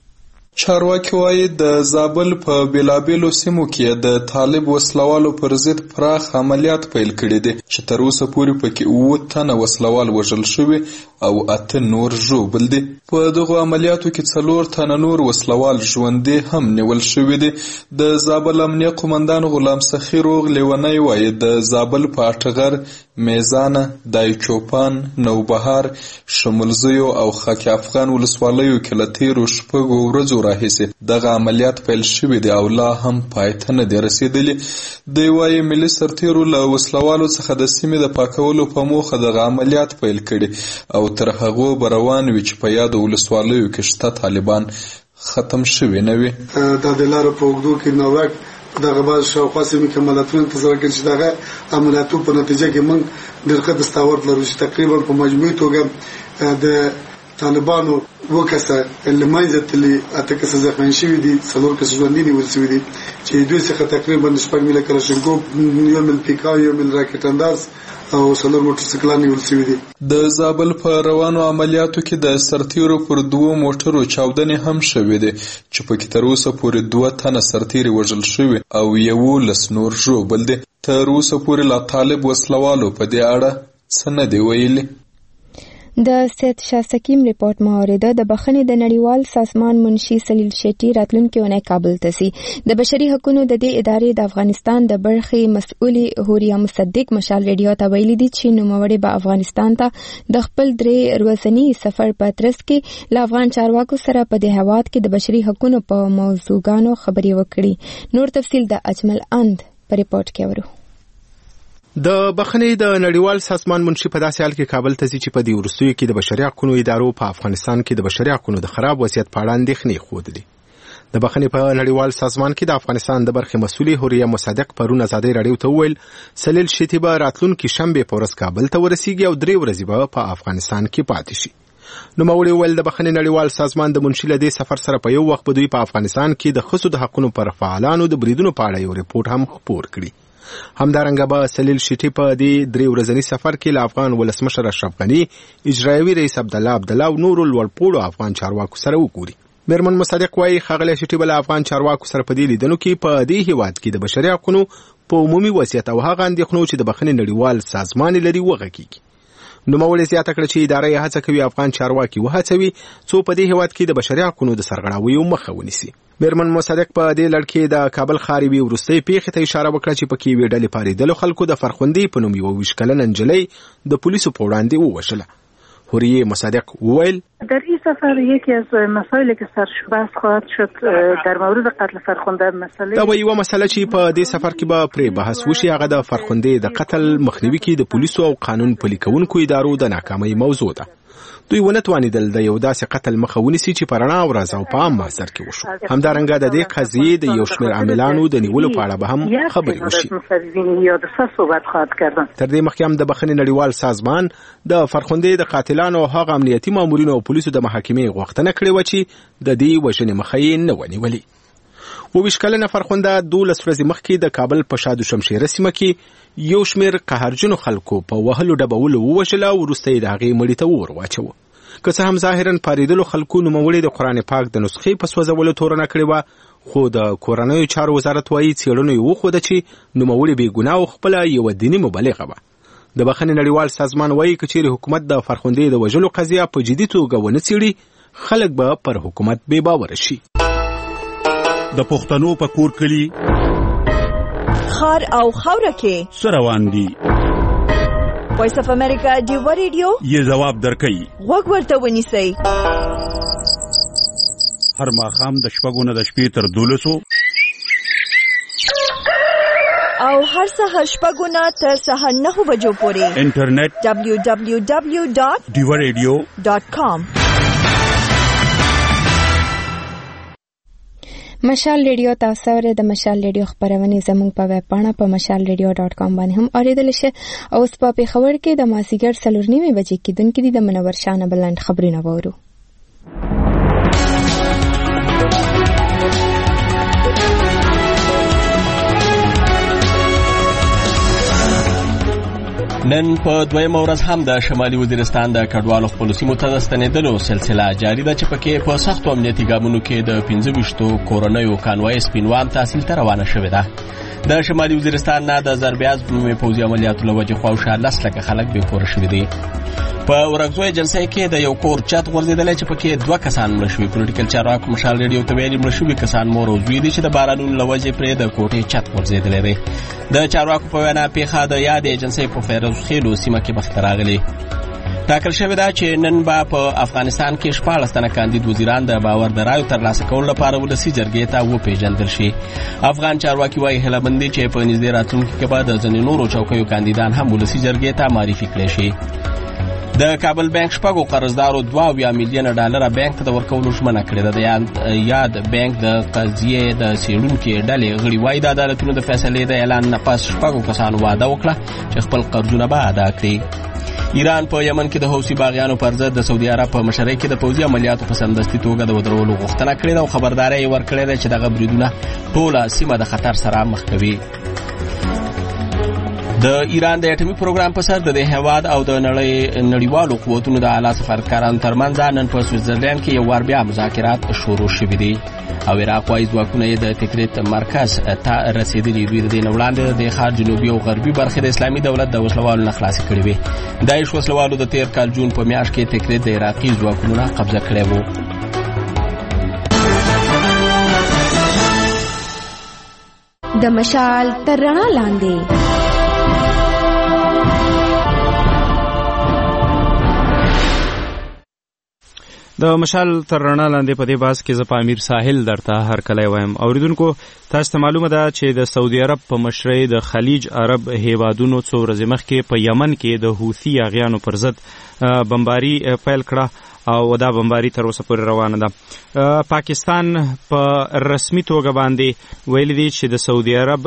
چارواکي وايي د زابل په بیلابیلو سیمو کې د طالب وسلوالو پر ضد پراخ عملیات پیل کړي دي چې تر اوسه پورې پکې 9 تنه وسلوال وژل شوي او 8 نور ژوبل دي. په دغه عملیاتو کې 4 تنه نور وسلوال ژوندي هم نیول شوي دي. د زابل امنیه قومندان غلام سخی روغ لیونی وايي د زابل په اټغر، میزانه، دای چوپان، نوبهار، شمولزیو او خاک افغان ولسوالیو کې له تیرو شپږو ورځو راهیسې دغه عملیات پیل شوي دي او لا هم پای ته نه دي رسېدلي. دوی وايي ملي سرتیرو له وسلوالو څخه د سیمې د پاکولو په موخه دغه عملیات پیل کړي او تر هغو به روان وي چې په یادو ولسوالیو کې شته طالبان ختم شوي نه وي. دا د لارو په اوږدو کې نوک دغه باز شاوخوا سیمې کې عملیاتونه انتظار کوي چې دغه عملیاتو په نتیجه کې موږ ډېر ښه دستاورد لرو چې تقریبا په مجموعي توګه د طالبانو 2 کسه له منځه تللي 8 کسه زخمیان شوي دي، 4 کسه ژوندي نیول شوي دي چې دوی څخه تقریبا 6 میله کلاشینکوف، 1 میل پیکا، 1 میل راکټ انداز او 4 موټرسایکلان نیول شوي دي. د زابل په روانو عملیاتو کې د سرتیرو پر 2 موټرو چاودنې هم شوې دي چې پکې تر اوسه پورې 2 تنه سرتیري وژل شوي او 11 نور ژوبل دي. تر اوسه پورې لا طالب وسلوالو په دې اړه څه نه دي ویلي. د سید شاه سکیم ریپورت مورده د بخښنې د نړیوال سازمان منشي سلیل شیټي راتلونکي اونۍ کابل ته ځي. د بشري حقوقو د دې ادارې د افغانستان د برخې مسؤلي هوریا مصدق مشال ریډیو ته ویلي دي چې نوموړي به افغانستان ته د خپل 3 ورځني سفر په ترڅ کې له افغان چارواکو سره په دې هیواد کې د بشري حقوقو په موضوعګانو خبرې وکړي. نور تفصیل د اجمل اند په ریپورت کې اورو. د بخښنې د نړیوال سازمان منشي په داسې حال کې کابل ته ځي چې په دې وروستیو کې د بشري حقوقو ادارو په افغانستان کې د بشري حقوقو د خراب وضعیت په اړه اندېښنې ښودلې. د بخښنې په نړیوال سازمان کې د افغانستان د برخې مسؤلي هوریا مصدق پرون ازادۍ راډیو ته وویل سلیل شیټي به راتلونکي شنبې په ورځ کابل ته ورسیږي او 3 ورځې به په افغانستان کې پاتې شي. نوموړي وویل د بخښنې نړیوال سازمان د منشي له دې سفر سره په یو وخت به دوی په افغانستان کې د ښځو د حقوقو پر فعالانو د بریدونو په اړه یو ریپورت هم خپور کړي. همدارنګه به سلیل شیټي په دې 3 ورځني سفر کې له افغان ولسمشر اشرف غني، اجرایوي رئیس عبدالله او نورو لوړپوړو افغان چارواکو سره وګوري. میرمن مصدق وايي ښاغلی شیټي به له افغان چارواکو سره په دې لیدنو کې په دې هیواد کې د بشري حقوقو په عمومي وضعیت او هغه اندېښنو چې د بخښنې نړیوال سازمان لري وغږیږي. نوموړي زیاته کړه چې اداره یې هڅه کوي افغان چارواکي وهڅوي څو په دې هیواد کې د بشري حقوقو د سرغړاویو مخه ونیسي. میرمن مصدق په دې لړ کې د کابل خاریوي وروستۍ پیښې ته اشاره وکړه چې پکې یوې ډلې پارېدلو خلکو د فرخوندې په نوم 21 کلنه نجلۍ د پولیسو په وړاندې ووژله. هوریه مصدق وویل در این سفر یکی از مسائلی که سرش بحث خواهد شد در مورد قتل فرخنده مسئله دا یو مسله چې په دې سفر کې به پرې بحث وشي هغه د فرخنده د قتل مخنیوي کې د پولیسو او قانون پلي کوونکو ادارو د ناکامۍ موضوع ده. دوی ونه توانیدل د یو داسې قتل مخه ونیسي چې په رڼا ورځ او په عام محضر کې وشو. همدارنګه د دې قضیې د یو شمېر عاملانو د نیولو په اړه به هم خبرې وشي. تر دې مخکې هم د بخښنې نړیوال سازمان د فرخندې د قاتلانو او هغه امنیتي مامورینو او پولیسو د محاکمې غوښتنه کړې وه چې د دې وژنې مخه یې نه ونیولې. 22 کلنه فرخنده 12 ورځې مخکې د کابل په شادو شمشیره سیمه کې یو شمېر قهرجنو خلکو په وهلو ډبولو ووژله او وروسته یې د هغې مړي ته اور واچوه. که څه هم ظاهرا پارېدلو خلکو نوموړي د قرآن پاک د نسخې په سوځولو تورنه کړې وه، خو د کورنیو چارو وزارت وایي څېړنو یې وښوده چې نوموړي بېګناه او خپله یوه دیني مبلغه وه. د بخښنې نړیوال سازمان وایي که چیرې حکومت د فرخندې د وژلو قضیه په جدي توګه ونه څېړي خلک به پر حکومت بې باوره شي. د پښتنو په کور کلي خار او خاوره کې څه روان دي؟ وایس اف امریکا ډیوا ریډیو یې جواب درکوي. غوږ ورته ونیسئ. هر ماښام د 6 نه د شپې تر 12 او هر سهار 6 نه تر سهار 9 بجو پورې انټرنیټ www.diwaradio.com. مشال ریډیو تاسو اورئ. د مشال ریډیو خبرونه زموږ په ویب پاڼه په mashalradio.com باندې هم اوریدل شي. او اوس په خبر کې د مازیګر 4:30 بجې کېدونکې د منور شاه بلند خبرونه وورو. نن په دویمه ورځ هم د شمالي وزیرستان د کډوالو خپلو سیمو ته د ستنېدلو سلسله جاري ده چې پکې په سختو امنیتي ګامونو کې د 25 کورنیو کانوای سپینوان تحصیل ته روانه شوې ده. د شمالي وزیرستان نه د ضربیاز بومي پوځي عملیاتو له وجې خواوشا 10 لکه خلک بې کوره شوي دي. په ورغزو ایجنسۍ کې د یو کور چت غورځېدلی چې پکې 2 کسان مړه شوي. پولیټیکل چارواکو مشال ریډیو ته ویلي مړه شوي کسان مور او زوی دي چې د بارانونو له وجې پرې د کوټې چت غورځېدلی دی. د چارواکو په وینا پیښه د یادې ایجنسۍ په فیروز خیلو سیمه کې مخته راغلې. ټاکل شوې ده چې نن به په افغانستان کې 14 تنه کاندید وزیران د باور د رایو ترلاسه کولو لپاره ولسي جرګې ته وپېژندل شي. افغان چارواکي وایي هیله مند دي چې په نږدې راتلونکي کې به د ځینې نورو چوکیو کاندیدان هم ولسي جرګې ته معرفي کړي شي. د کابل بانک 6 قرضدارو 2 میلیونه ډالر بانک ته ورکولو ژمنه کړې ده. د یاد بانک د قضیې د څېړونکو ډلې غړي وایي د عدالتونو د فیصلې د اعلان نه پس 6 کسانو وعده وکړه چې خپل قرضونه به ادا کړي. ایران په یمن کې د حوثي باغیانو پر ضد د سعودي عرب په مشرۍ کې د پوځي عملیاتو په سمدستي توګه د ودرولو غوښتنه کړې ده او خبرداری ورکړې ده چې دغه بریدونه ټوله سیمه د خطر سره مخ کوي. د ایران د اټومي پروګرام په سر د هیواد او د نړیوالو قوتونو د اعلی سفارتکارانو ترمنځ نن په سویټزرلند کې یو وار بیا مذاکرات شروع شوي دي او عراق وايي ځواکونه یې د تکریت مرکز ته رسیدلي دي. د وړاندې د ښار جنوبي او غربي برخې د اسلامي دولت د وسلوالو نه خلاص کړي وي. داعش وسلوالو د تیر کال جون په میاشت کې تکریت د عراقي ځواکونو نه قبضه کړی وو. د مشال تر رڼا لاندې د مشال تر رڼا لاندې په دې باز کې زه په امیر ساحل درته هر کله وایم. اوریدونکو تاسو ته معلومه ده چې د سعودي عرب په مشرۍ د خلیج عرب هیوادونو څو ورځې مخکې په یمن کې د حوثي اغیانو پر ضد بمباري پیل کړه او دا بمباري تر اوسه پورې روانه ده. پاکستان په رسمي توګه باندې ویلي دي چې د سعودي عرب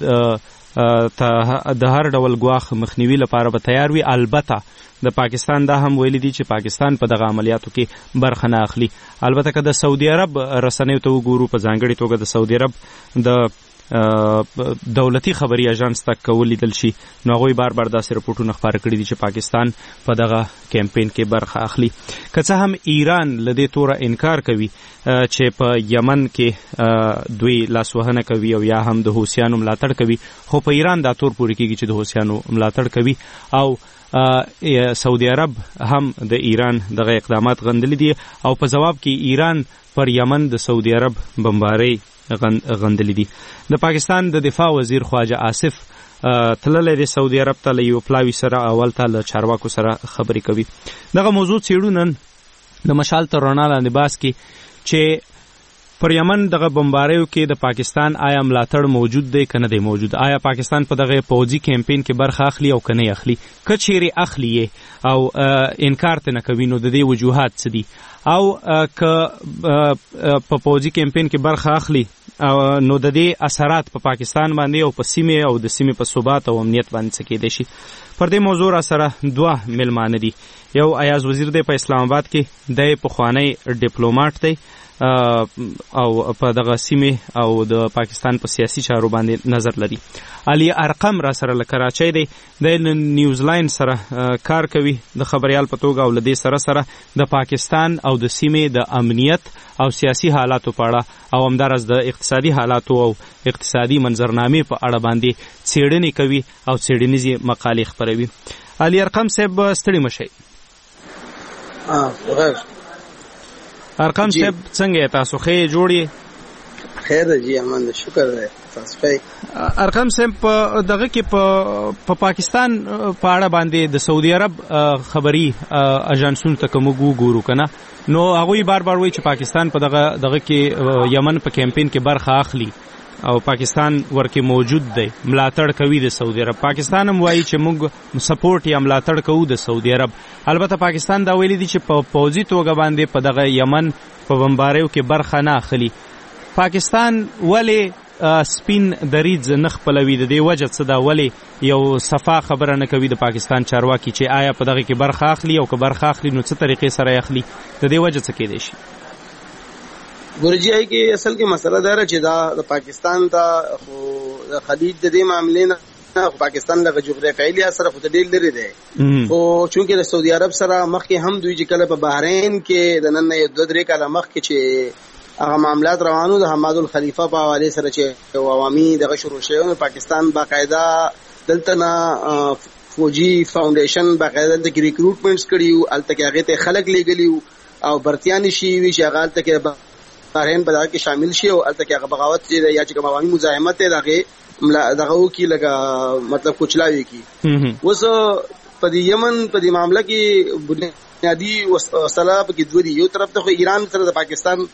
د هر ډول ګواښ مخنیوي لپاره به تیار وي. البته د پاکستان دا هم ویلي دي چې پاکستان په دغه عملیاتو کې برخه نه اخلي. البته که د سعودي عرب رسنیو ته وګورو په ځانګړې توګه د سعودي عرب د دولتي خبري اژانس تک ولیدل شي نو هغوی بار بار داسې رپورټونه خپاره کړي دي چې پاکستان په دغه کمپین کې برخه اخلي. که څه هم ایران له دې توره انکار کوي چې په یمن کې دوی لاسوهنه کوي او یا هم د حوثیانو ملاتړ کوي، خو په ایران دا تور پورې کېږي چې د حوثیانو ملاتړ کوي او سعودي عرب هم د ایران دغه اقدامات غندلي دي او په جواب کې ایران پر یمن د سعودي عرب بمبارۍ غندلي دي. د پاکستان د دفاع وزیر خواجه آصف تللی د سعودي عرب ته له یو پلاوي سره اول ته له چارواکو سره خبرې کوي. دغه موضوع څېړو نن د مشال تر رڼا لاندې باس کې چې پر یمن دغه بمباریو کې د پاکستان آیا ملاتړ موجود دی که نه دی موجود؟ آیا پاکستان په دغه پوځي کمپین کې برخه اخلي او که نه اخلي؟ که چیرې اخلي او انکار ته نه کوي نو د دې وجوهات څه دي؟ او که په پوځي کمپین کې برخه اخلي نو د دې اثرات په پاکستان باندې او په سیمې او د سیمې په ثبات او امنیت باندې څه کېدای شي؟ پر دې موضوع را سره دوه میلمانه دي. یو ایاز وزیر دی په اسلام آباد کې، دی پخوانی ډیپلوماټ دی او په دغه سیمې او د پاکستان په سیاسي چارو باندې نظر لري. علي ارقم را سره له کراچۍ دی، د نیوزلاین سره کار کوي د خبریال په توګه او له دې سره سره د پاکستان او د سیمې د امنیت او سیاسي حالاتو په اړه او همدارس د اقتصادي حالاتو او اقتصادي منظرنامې په اړه باندې څېړنې کوي او څېړنیزې مقالې خپروي. علي ارقم صاحب ستړي مشئ. ارقام صاحب څنګه تاسو ښه جوړ یې؟ خیر جی امن شکر دی تاسو په ارقام سم په دغه کې په پاکستان په اړه باندې د سعودي عرب خبري اژانسونو ته کوم ګورو کنه نو هغه بار وایي چې پاکستان په دغه کې یمن په کمپاین کې برخه اخلي او پاکستان ورکه موجود دی ملاتړ کوي د سعودي عرب. پاکستان هم وایي چې موږ سپورټ یا ملاتړ کوو د سعودي عرب. البته پاکستان دا ویلي دي چې په پوځي توګه باندې په دغه یمن په بمباریو کې برخه نه اخلي. پاکستان ولې سپین دریځ نه خپلوي؟ د دې وجه څه ده؟ ولې یو صفا خبره نه کوي د پاکستان چارواکي چې آیا په دغه کې برخه اخلي او که برخه اخلي نو څه طریقې سره اخلي؟ د دې وجه څه کېدای شي؟ ګورجی کې اصل کې مسله دا چې دا د پاکستان ته خو د خلیج د دې معاملې نه پاکستان د جغرافیایي لحاظ سره خو ډېر لري دی او چونکې د سعودي عرب سره مخکې هم دوی چې کله په بحرین کې د نن نه 2-3 کاله مخکې چې هغه معاملات روانو د حماد الخلیفه په حواله سره چې عوامي دغه شروع شوی پاکستان باقاعده دلته نه فوجي فاونډیشن باقاعده د ریکروټمنټس کړیو الته کې هغه ته خلک لګلیو او برتیانی شي وی شغال ته کې بحرین په دغه کې شامل شي او الته کې هغه بغاوت چې یا چې کوم عوامي مزاحمت دغه کی لګا مطلب کچلاوي کی اوس په دې یمن په دې معاملې کې بنیادی وسله په کې دوی یو طرف ته ایران سره د پاکستان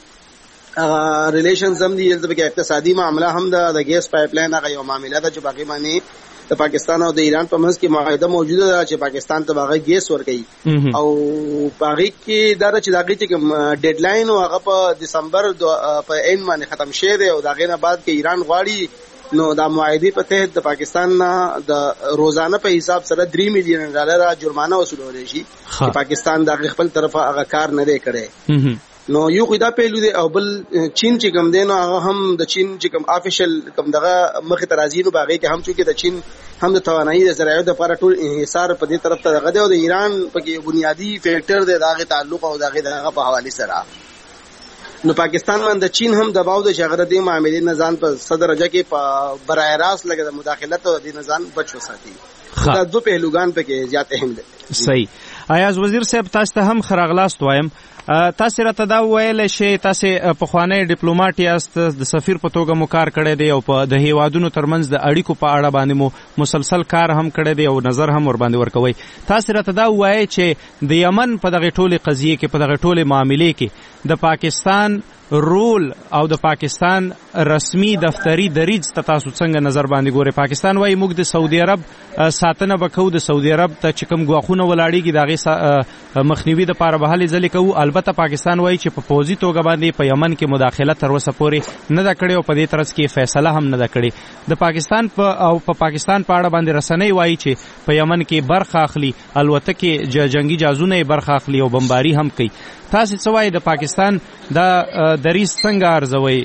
ریلیشنز هم دي د اقتصادي معاملې هم د ګیس پایپ لاین هغه یو معاملې ده چې باقي باندې د پاکستان او د ایران په منځ کې معاهده موجوده ده چې پاکستان ته باغی ګیس ورکړي او باغی کې دا چې داغه چې ډیډلاین او هغه په دسمبر په این باندې ختم شي دی او داغه نه بعد کې ایران غواړي نو دا معاهده په تحت د پاکستان نه د روزانه په حساب سره $3 مليون جرمانه وصولول شي چې پاکستان د خپل طرفه هغه کار نه دی کړی. نو یو خدا پهلو دی او بل چین چې کوم دی نو هغه هم د چین چې کوم افیشل کوم دغه مخ ترازی نو باغی کې هم چې د چین هم د توانایي د زراعت لپاره ټول انحصار په دې طرف ته دغه دی او د ایران په کې بنیادی فیکٹر دی دغه تعلق او دغه په حواله سره نو پاکستان باندې چین هم دباو د شغره دی معاملې نظام په صدر درجه کې په برای راست لګه د مداخلت او د نظام بچو ساتي. دا دو پهلوګان په کې زیات اهم دي. صحیح. ایاز وزیر صاحب تاسو ته هم خراغلاست وایم تاسو راته دا ویل شي تاسو په خوانی ډیپلوماټ یاست د سفیر په توګه مو کار کړی دی او په د هیوادونو ترمنځ د اړیکو په اړه باندې مو مسلسل کار هم کړی دی او نظر هم ور باندې ورکوي. تاسو راته دا وایي چې د یمن په دغه ټوله قضیه کې په دغه ټوله معاملې کې د پاکستان رول او د پاکستان رسمي دفتری دریځ تاسو څنګه نظر باندې ګوري؟ پاکستان وايي موږ د سعودي عرب ساتنه وکړو، د سعودي عرب ته چې کوم غواخونه ولاړیږي دغه مخنیوي د پاره به هلې ځلې کوو. البته پاکستان وايي چې په پوځي توګه باندې په یمن کې مداخله تر اوسه پورې نه ده کړې او په دې ترڅ کې فیصله هم نه ده کړې. د پاکستان په پاکستان په اړه باندې رسنۍ وايي چې په یمن کې برخه اخلي، الوتکې جنگي جهازونه برخه اخلي او بمباری هم کوي. تاسو څه وایي د پاکستان دا دریځ څنګه ارزوي؟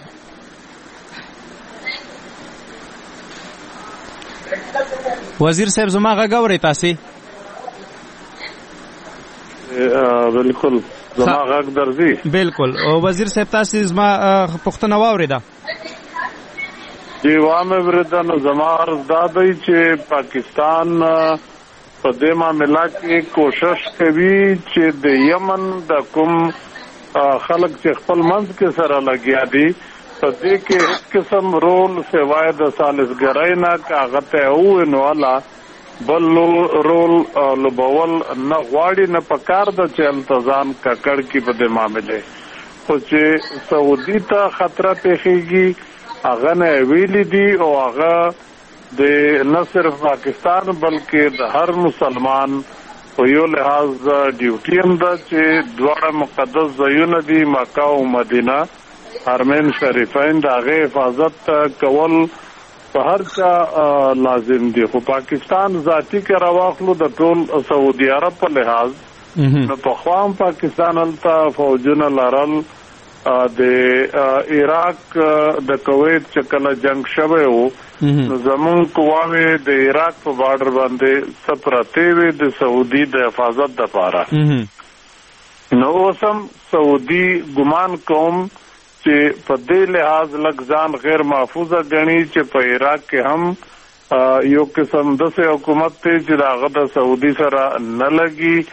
وزیر صاحب زما غږ اورئ تاسو؟ بالکل زما غږ درځي. بالکل وزیر صاحب تاسو زما پوښتنه واورېده؟ جی وامه ورته زما عرض دا دی چې پاکستان په دې معاملې کې کوشش کوي چې د یمن د کوم خلک چې خپل منځ کې سره لګیا دي په دې کې هیڅ قسم رول سوای د سالسګرۍ نه کاغته او نو والا بل رول لوبول نه غواړي نه پکار د چل تزان ککړ کې په دې معاملې خو چې سعودي ته خطر پیښیږي هغه نه ویلي دي او هغه د نه صرف پاکستان بلکې د هر مسلمان په یو لحاظ ډیوټي هم ده چې دواړه مقدس ځایونه دي مکه او مدینه حرمین شریفین د هغې حفاظت کول په هر چا لازم دي. خو پاکستان ذاتي کې راواخلو د ټول سعودي عرب په لحاظ نو پخوا هم پاکستان هلته فوجونه لرل. د عراق د کویت چې کله جنگ شوی و نو زمون قواوې د عراق په بارډر باندې سپراتې وې د سعودي د حفاظت دپاره. نو اوسم سعودي ګمان کوم چې په دې لحاظ لږ ځان غیر محفوظه ګڼي چې په عراق کې هم یو قسم داسې حکومت دی چې د هغه د سعودي سره نه لګي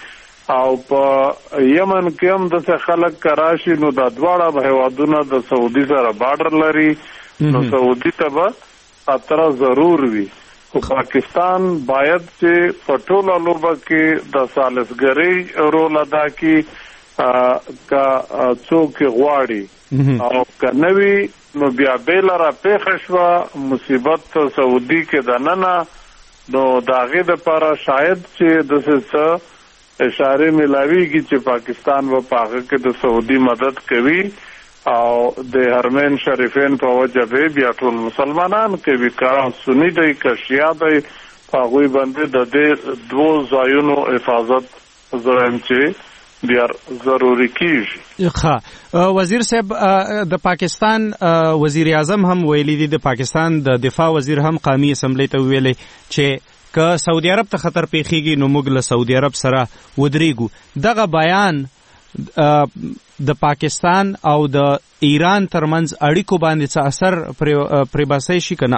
او په یمن کې هم د خلک کراشي نو د دواړه هیوادونو د سعودي سره بارډر لري نو سعودي ته به خطر ضرور وي خو پاکستان باید چې په ټوله لوبه کې د ثالثګرۍ رول ادا کړي کا څوک غواړي او که نه وي نو بیا بیله را پیښه شوه مصیبت سعودي کې دننه نو د هغې دپاره شاید چې داسې څه اشارې میلاویږي چې پاکستان به په هغه کې د سعودي مدد کوي او د حرمین شریفین په وجه به بیا ټول مسلمانان کوي که سني دی که شیعه دی په هغوی باندې د دې دوو ځایونو حفاظت زه چې بیا ضروري کیږي. وزیر صاحب د پاکستان وزیر اعظم هم ویلي دي د پاکستان د دفاع وزیر هم قومي اسمبلی ته ویلي چې که سعودي عرب ته خطر پیښیږي نو موږ له سعودي عرب سره ودرېږو. دغه بیان د پاکستان او د ایران ترمنځ اړیکو باندې څه اثر پرې باسي شي که نه؟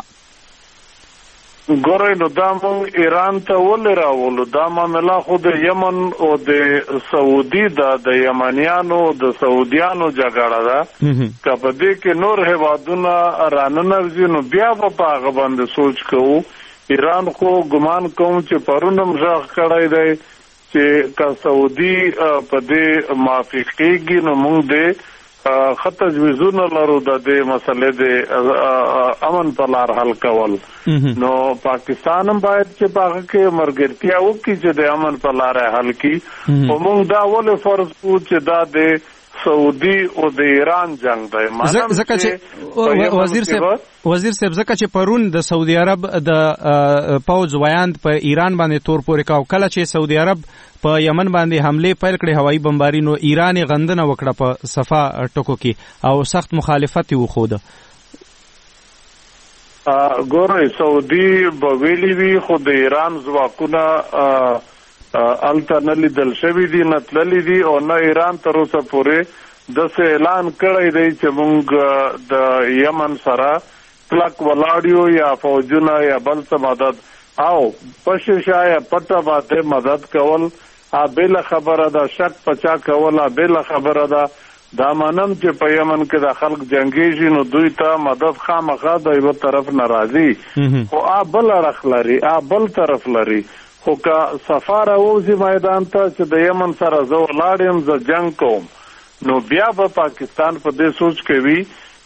ګورئ نو دا موږ ایران ته ولې راولو دا معامله خو د یمن او د سعودي د یمنیانو د سعودیانو جګړه ده که په دې کې نور هیوادونه راننوځي نو بیا به په هغه باندې سوچ کوو. ایران خو ګمان کوم چې پرون هم غږ کړی دی چې که سعودي په دې موافق کېږي نو موږ د ښه تجویزونه لرو د دې مسلې د امن په لار حل کول. نو پاکستان هم باید چې په هغه کې ملګرتیا وکړي چې د امن په لاره حل کړي خو موږ دا ولې فرض کړو چې دا د سعودي او د ایران جنگ دی. ځکه چې وزیر صاحب ځکه چې پرون د سعودي عرب د پوځ ویاند په ایران باندې تور پورې کاو کله چې سعودي عرب په یمن باندې حمله پیل کړې هوایي بمباري نو ایران غندنه وکړه په صفا ټکو کې او سخت مخالفت یې وښوده. ګورئ سعودي به ویلي وي خو د ایران ځواکونه الته نه لیدل شوي دي نه تللي دي او نه ایران تر اوسه پورې داسې اعلان کړی دی چې موږ د یمن سره کلک ولاړ یو یا فوجونه یا بل څه مدد او پششا یا پټه باندې مدد کول بېله خبره ده شک پچا کول بېله خبره ده. دا منم چې په یمن کې د خلک جنګېږي نو دوی ته مدد خامخا د یوه طرف نه راځي خو بل اړخ لري بل طرف لري خو که صفا راوځي میدان ته چې د یمن سره زه ولاړ یم زه جنګ کوم نو بیا به پاکستان په دې سوچ کوي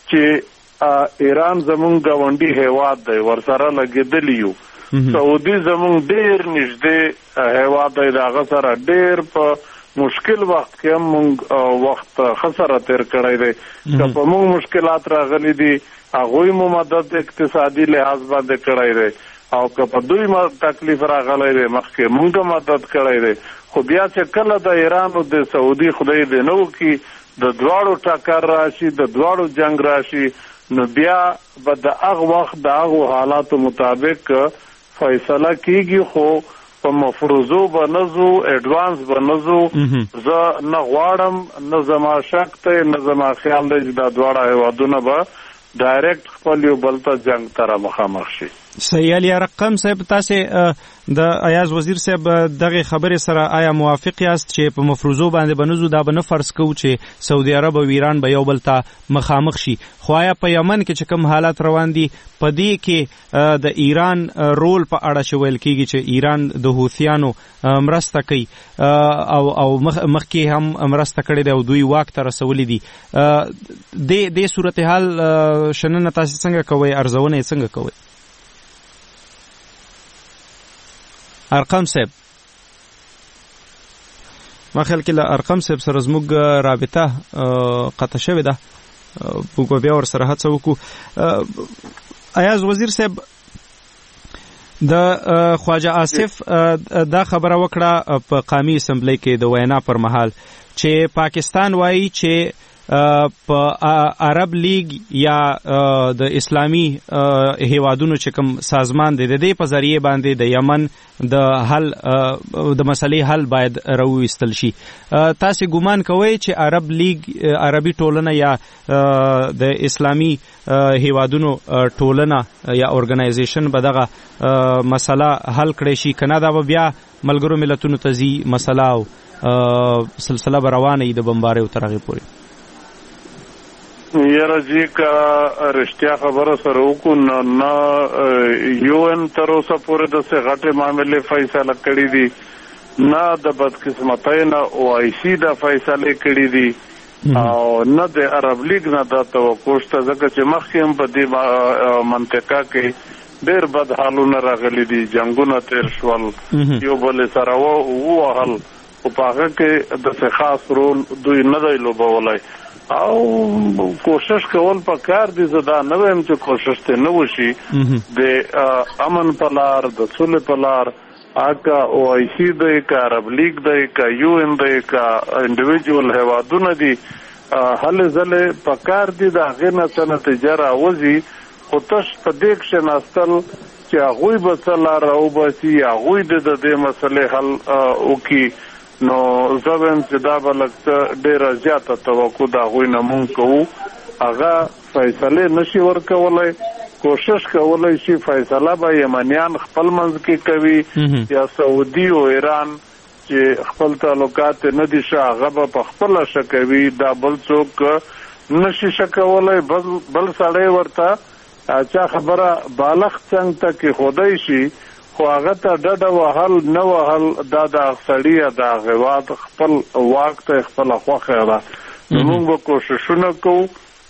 چې ایران زمونږ ګاونډي هیواد دی ورسره لګېدلی یو سعودي زمونږ ډېر نږدې هیواد دی د هغه سره ډېر په مشکل وخت کې هم مونږ وخت ښه سره تېر کړی دی که په مونږ مشکلات راغلي دي هغوی مو مدد اقتصادي لحاظ باندې کړی دی او که په دوی تکلیف راغلی دی مخکې مونږ مدد کړی دی خو بیا چې کله د ایران او د سعودي خدای دې نه وکړي د دواړو ټکر راشي د دواړو جنګ راشي نو بیا به د هغه وخت د هغو حالاتو مطابق فیصله کیږي خو په مفروضو به نه ځو ایډوانس به نه ځو زه نه غواړم نه زما شک دی نه زما خیال دی چې دا دواړه هیوادونه به ډایرکټ خپل یو بل ته جنګ ته مخامخ شي. صحیح علي رقم صاحب تاسې د ایاز وزیر صاحب دغه خبرې سره آیا موافق یاست چې په مفروضو باندې بنزو دا به نه فرض کوو چې سعودي عرب او ایران به یو بل ته مخامخ شي خو آیا په یمن کې چې کوم حالات روان دي په دې کې د ایران رول په اړه چې ویل کېږي چې ایران د حوثیانو مرسته کوي او مخکې هم مرسته کړې ده او دوی واک ته رسولي دي دې صورتحال شننه تاسې څنګه کوئ ارزونه یې څنګه کوئ؟ ارقم صاحب ما خیال کې له ارقم صاحب سره زموږ رابطه قطع شوې ده موږ بیا ورسره هڅه وکړو. ایاز وزیر صاحب د خواجه آصف دا خبره وکړه په قومي اسمبلی کې د وینا پر مهال چې پاکستان وایي چې په عرب لیگ یا د اسلامی هیوادونو چې کوم سازمان دی د دې په ذریعه باندې د یمن د حل د مسلې حل باید راوستل شي. تاسو ګومان کوئ چې عرب لیگ عربي ټولنه یا د اسلامی هیوادونو ټولنه یا اورګنایزیشن به دغه مسله حل کړي شي کنه دا بیا ملګرو ملتونو ته ځي مسله او سلسله به روانه وي د بمباریو تر هغې پورې؟ یاره جی که رښتیا خبره سره وکړو نه یو ان تر اوسه پورې داسې غټې معاملې فیصله کړي دي، نه د بدقسمتۍ نه OIC دا فیصلې کړي دي او نه د عرب لیګ نه دا توقع شته، ځکه چې مخکې هم په دې منطقه کې ډېر بد حالونه راغلي دي، جنګونه تیر شول، یو بل سره ووهل، خو په هغه کې داسې خاص رول دوی نه دی لوبولی او کوشش کول پکار دي. زه دا نه وایم چې کوشش ته نه وشي، د امن په لار، د سولې په لار، که OIC دی، که عرب لیګ دی، که UN دی، که انډیویجوال هیوادونه دي، هلې ځلې پکار دي د هغې نه څه نتیجه راوځي، خو تش په دې کښېناستل چې هغوی به څه لار راوباسي، هغوی د دې مسلې حل وکړي، نو زه وایم چې دا به لږ څه ډېره زیاته توقع د هغوی نه مونږ کوو. هغه فیصلې نشي ورکولی، کوشش کولی شي فیصله به یمنیان خپل منځ کې کوي یا سعودي او ایران چې خپل تعلقات نه دي ښه هغه به په خپله ښه کوي، دا بل څوک نشي ښه کولی. بل سړی ورته چا خبره بالغ څنګ ته کېښودی شي، خو هغه ته ډډه وهل نه وهل دا د سړي یا د هغې خپل واک ته خپله خوښه ده. نو موږ به کوششونه کوو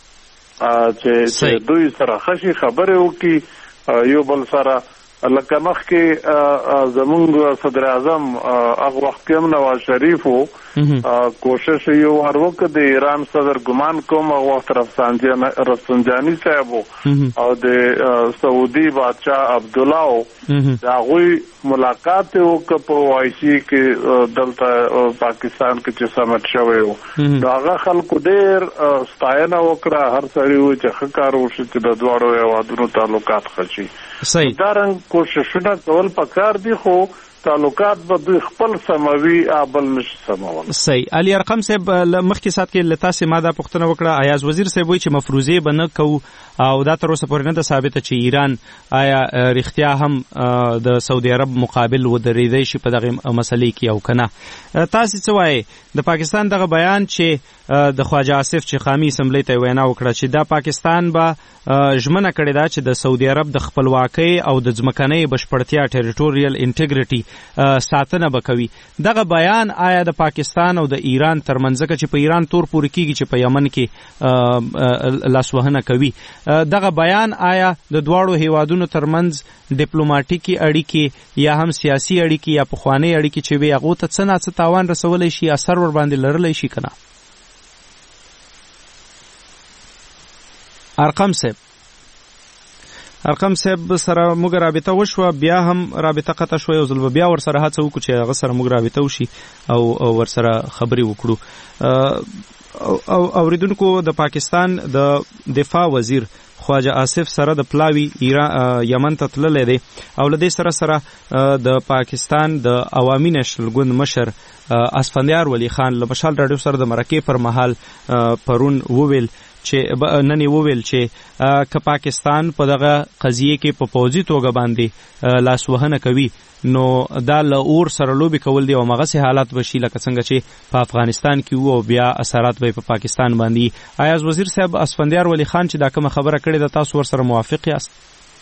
چې دوی سره ښه شي، خبرې وکړي یو بل سره. لکه مخکې زمونږ صدر اعظم هغه وخت کې هم نواز شریف و، کوشش یو وار وکړ، د ایران صدر ګمان کوم هغه وخت رفسنجاني صاحب و او د سعودي بادشاه عبدالله و، د هغوی ملاقات یې وکړ په OIC کې دلته پاکستان کې چې سمټ شوی و. نو هغه خلکو ډېر ستاینه وکړه، هر سړي وویل چې ښه کار وشي چې د دواړو هېوادونو تعلقات ښه شي. دا رنګ کوششونه کول پکار دي، خو تعلقات به دوی خپل سموي بل نشي سمول. صحیح. علي ارقم صاحب مخکې سات کې له تاسې ما دا پوښتنه وکړه، ایاز وزیر صاحب وایي چې مفروضې به نه کوو او دا تر اوسه پورې نه ده ثابته چې ایران آیا رښتیا هم د سعودي عرب مقابل ودرېدی شي په دغه مسلې کې او که نه. تاسې څه وایئ د پاکستان دغه بیان چې د خواجه آصف چې قامي اسمبلۍ ته وینا وکړه چې دا پاکستان به ژمنه کړې ده چې د سعودي عرب د خپلواکۍ او د ځمکنۍ بشپړتیا ټریټوریل انټیګریټي ساتنه به کوي، دغه بیان آیا د پاکستان او د ایران ترمنځ، چې په ایران تور پورې کیږي چې په یمن کې لاسوهنه کوي، دغه بیان آیا د دواړو هیوادونو ترمنځ ډیپلوماټیکي اړیکې یا هم سیاسي اړیکې یا پخوانۍ اړیکې چې وي هغو ته څه ناڅه تاوان رسولی شي، اثر ورباندې لرلی شي که نه؟ ارقم صاحب سره موږ رابطه وشوه، بیا هم رابطه قطع شوه، یو ځل به بیا ورسره هڅه وکړو چې هغه سره موږ رابطه وشي او ورسره خبرې وکړو. اوریدونکو، د پاکستان د دفاع وزیر خواجه آصف سره د پلاوی یمن ته تللی دی او له دې سره د پاکستان د عوامي نېشنل ګوند مشر اسفندیار ولی خان له مشال راډیو سره د مرکې پر مهال پرون وویل چې که پاکستان په دغه قضیه کې په پوځي توګه باندې لاسوهنه کوي نو دا له اور سره لوبې کول دی او همغسې حالات به شي لکه څنګه چې په افغانستان کې وو او بیا اثرات به په پاکستان باندې. ایاز وزیر صاحب اسفندیار ولی خان چې دا کومه خبره کړې ده تاسو ورسره موافق یاست؟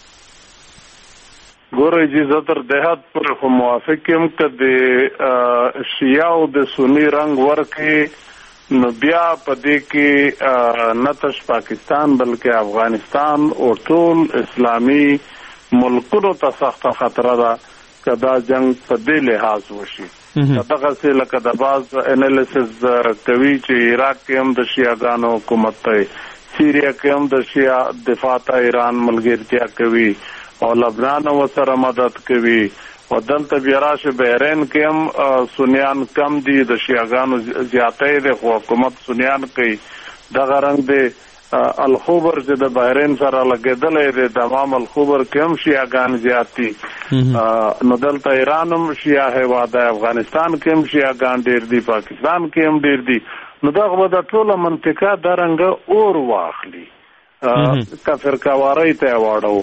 ګورئ جی زه تر دهات پورې خو موافق یم که د شیعه او د سني رنګ ورکړي نو بیا په دې کې نه تش پاکستان بلکې افغانستان او ټول اسلامي ملکونو ته سخته خطره ده که دا جنگ په دې لحاظ وشي. دغسې لکه د بعض انالیسز کوي چې عراق کې هم د شیعهګانو حکومت دی، سیریا کې هم د شیعه دفاع ته ایران ملګرتیا کوي او لبنان ورسره مدد کوي او دلته بیا راشي بحرین کې هم سنیان کم دي، د شیعهګانو زیاتی دی خو حکومت سنیان کوي. دغه رنګ دی الخوبر چې د بحرین سره لګېدلی دی، دمام الخوبر کې هم شیعهګان زیات دي. نو دلته ایران هم شیعه هیواد دی، افغانستان کې هم شیعهګان ډېر دي، پاکستان کې هم ډېر دي. نو دغه به د ټوله منطقه دا رنګه اور واخلي، که فرقهوارۍ ته یې واړو.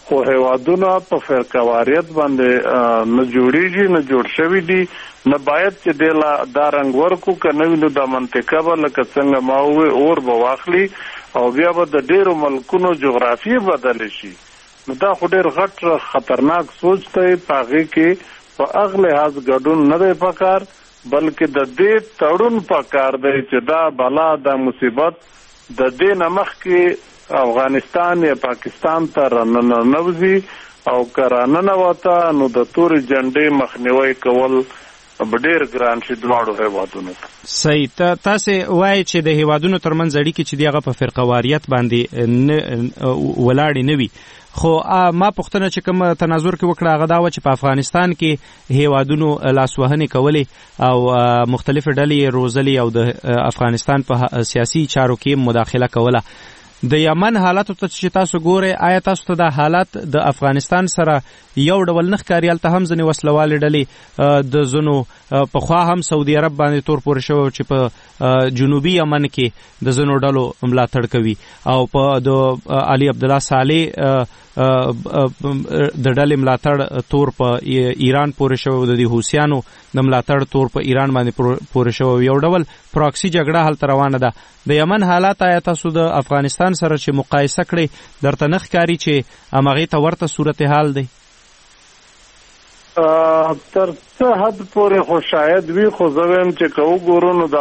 خو هیوادونه په فرقواریت باندې نه جوړیږي، نه جوړ شوي دي، نه باید چې دا رنګ ورکو که نه وي نو دا منطقه به لکه څنګه ما ووې اور به واخلي او بیا به د ډېرو ملکونو جغرافیې بدلې شي. نو دا خو ډېر غټ خطرناک سوچ دی. په هغې کې په هغه لحاظ ګډون نه دی پکار، بلکې د دې تړون پکار دی چې دا بلا دا مصیبت د دې نه مخکې افغانستان یا پاکستان ته راننوځي او که راننوته نو د تورې جنډې مخنیوی کول ډېر ګران شي دواړو هیوادونو ته. صحیح. تاسې وایي چې د هیوادونو ترمنځ اړیکې چې دي هغه په فرقواریت باندې ولاړې نه وي، خو ما پوښتنه چې کوم تناظر کې وکړه هغه دا وه چې په افغانستان کې هیوادونو لاسوهنې کولې او مختلفې ډلې روزلې او د افغانستان په سیاسي چارو کې مداخله کوله. د یمن حالاتو ته چې تاسو ګورئ، آیا تاسو ته دا حالات د افغانستان سره یو ډول نه ښکاري؟ هلته هم ځینې وسلوالې ډلې د ځینو پخوا هم سعودي عرب باندې تور پورې شوی چې په جنوبي یمن کې د ځینو ډلو ملاتړ کوي او په د علي عبدالله صالح د ډلې ملاتړ تور په ایران پورې شوی، د دې حوثیانو د ملاتړ تور په ایران باندې پورې شوی. یو ډول پراکسي جګړه هلته روانه ده. د یمن حالات آیا تاسو د افغانستان سره چې مقایسه کړئ درته نه ښکاري چې همغې ته ورته صورتحال دی؟ تر څه حد پورې خو شاید وي، خو زه وایم چې که وګورو نو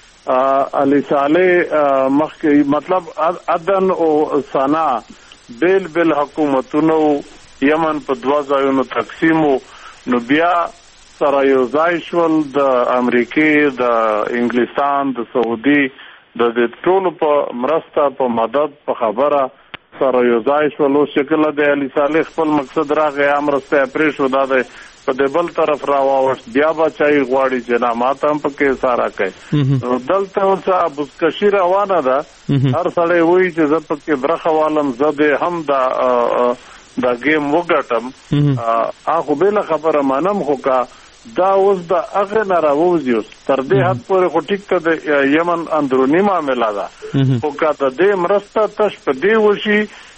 د علي صالح مخکې مطلب عدن او سنا بیل بیل حکومتونو یمن په 2 ځایونو تقسیمو، نو بیا سره یو ځای شول د امریکې، د انګلستان، د سعودي، د ټولو په مرسته په مدد په خبره سره یو ځای شول. اوس چې کله د علي صالح خپل مقصد راغی مرسته پرې شو، دا د په دې بل طرف راواوښت، بیا به چای غواړي چې نه ماته هم پکې سارا کوي. دلته اوس بزکشي روانه ده، هر سړی وایي چې زه پکې برخه والم، زه دې هم دا ګیم وګټم. خو بېله خبره منم، خو که دا اوس د هغې نه راووځي اوس تر دې حد پورې خو ټیک ته د یمن اندروني معامله ده، خو که د دې مرسته تش په دې وشي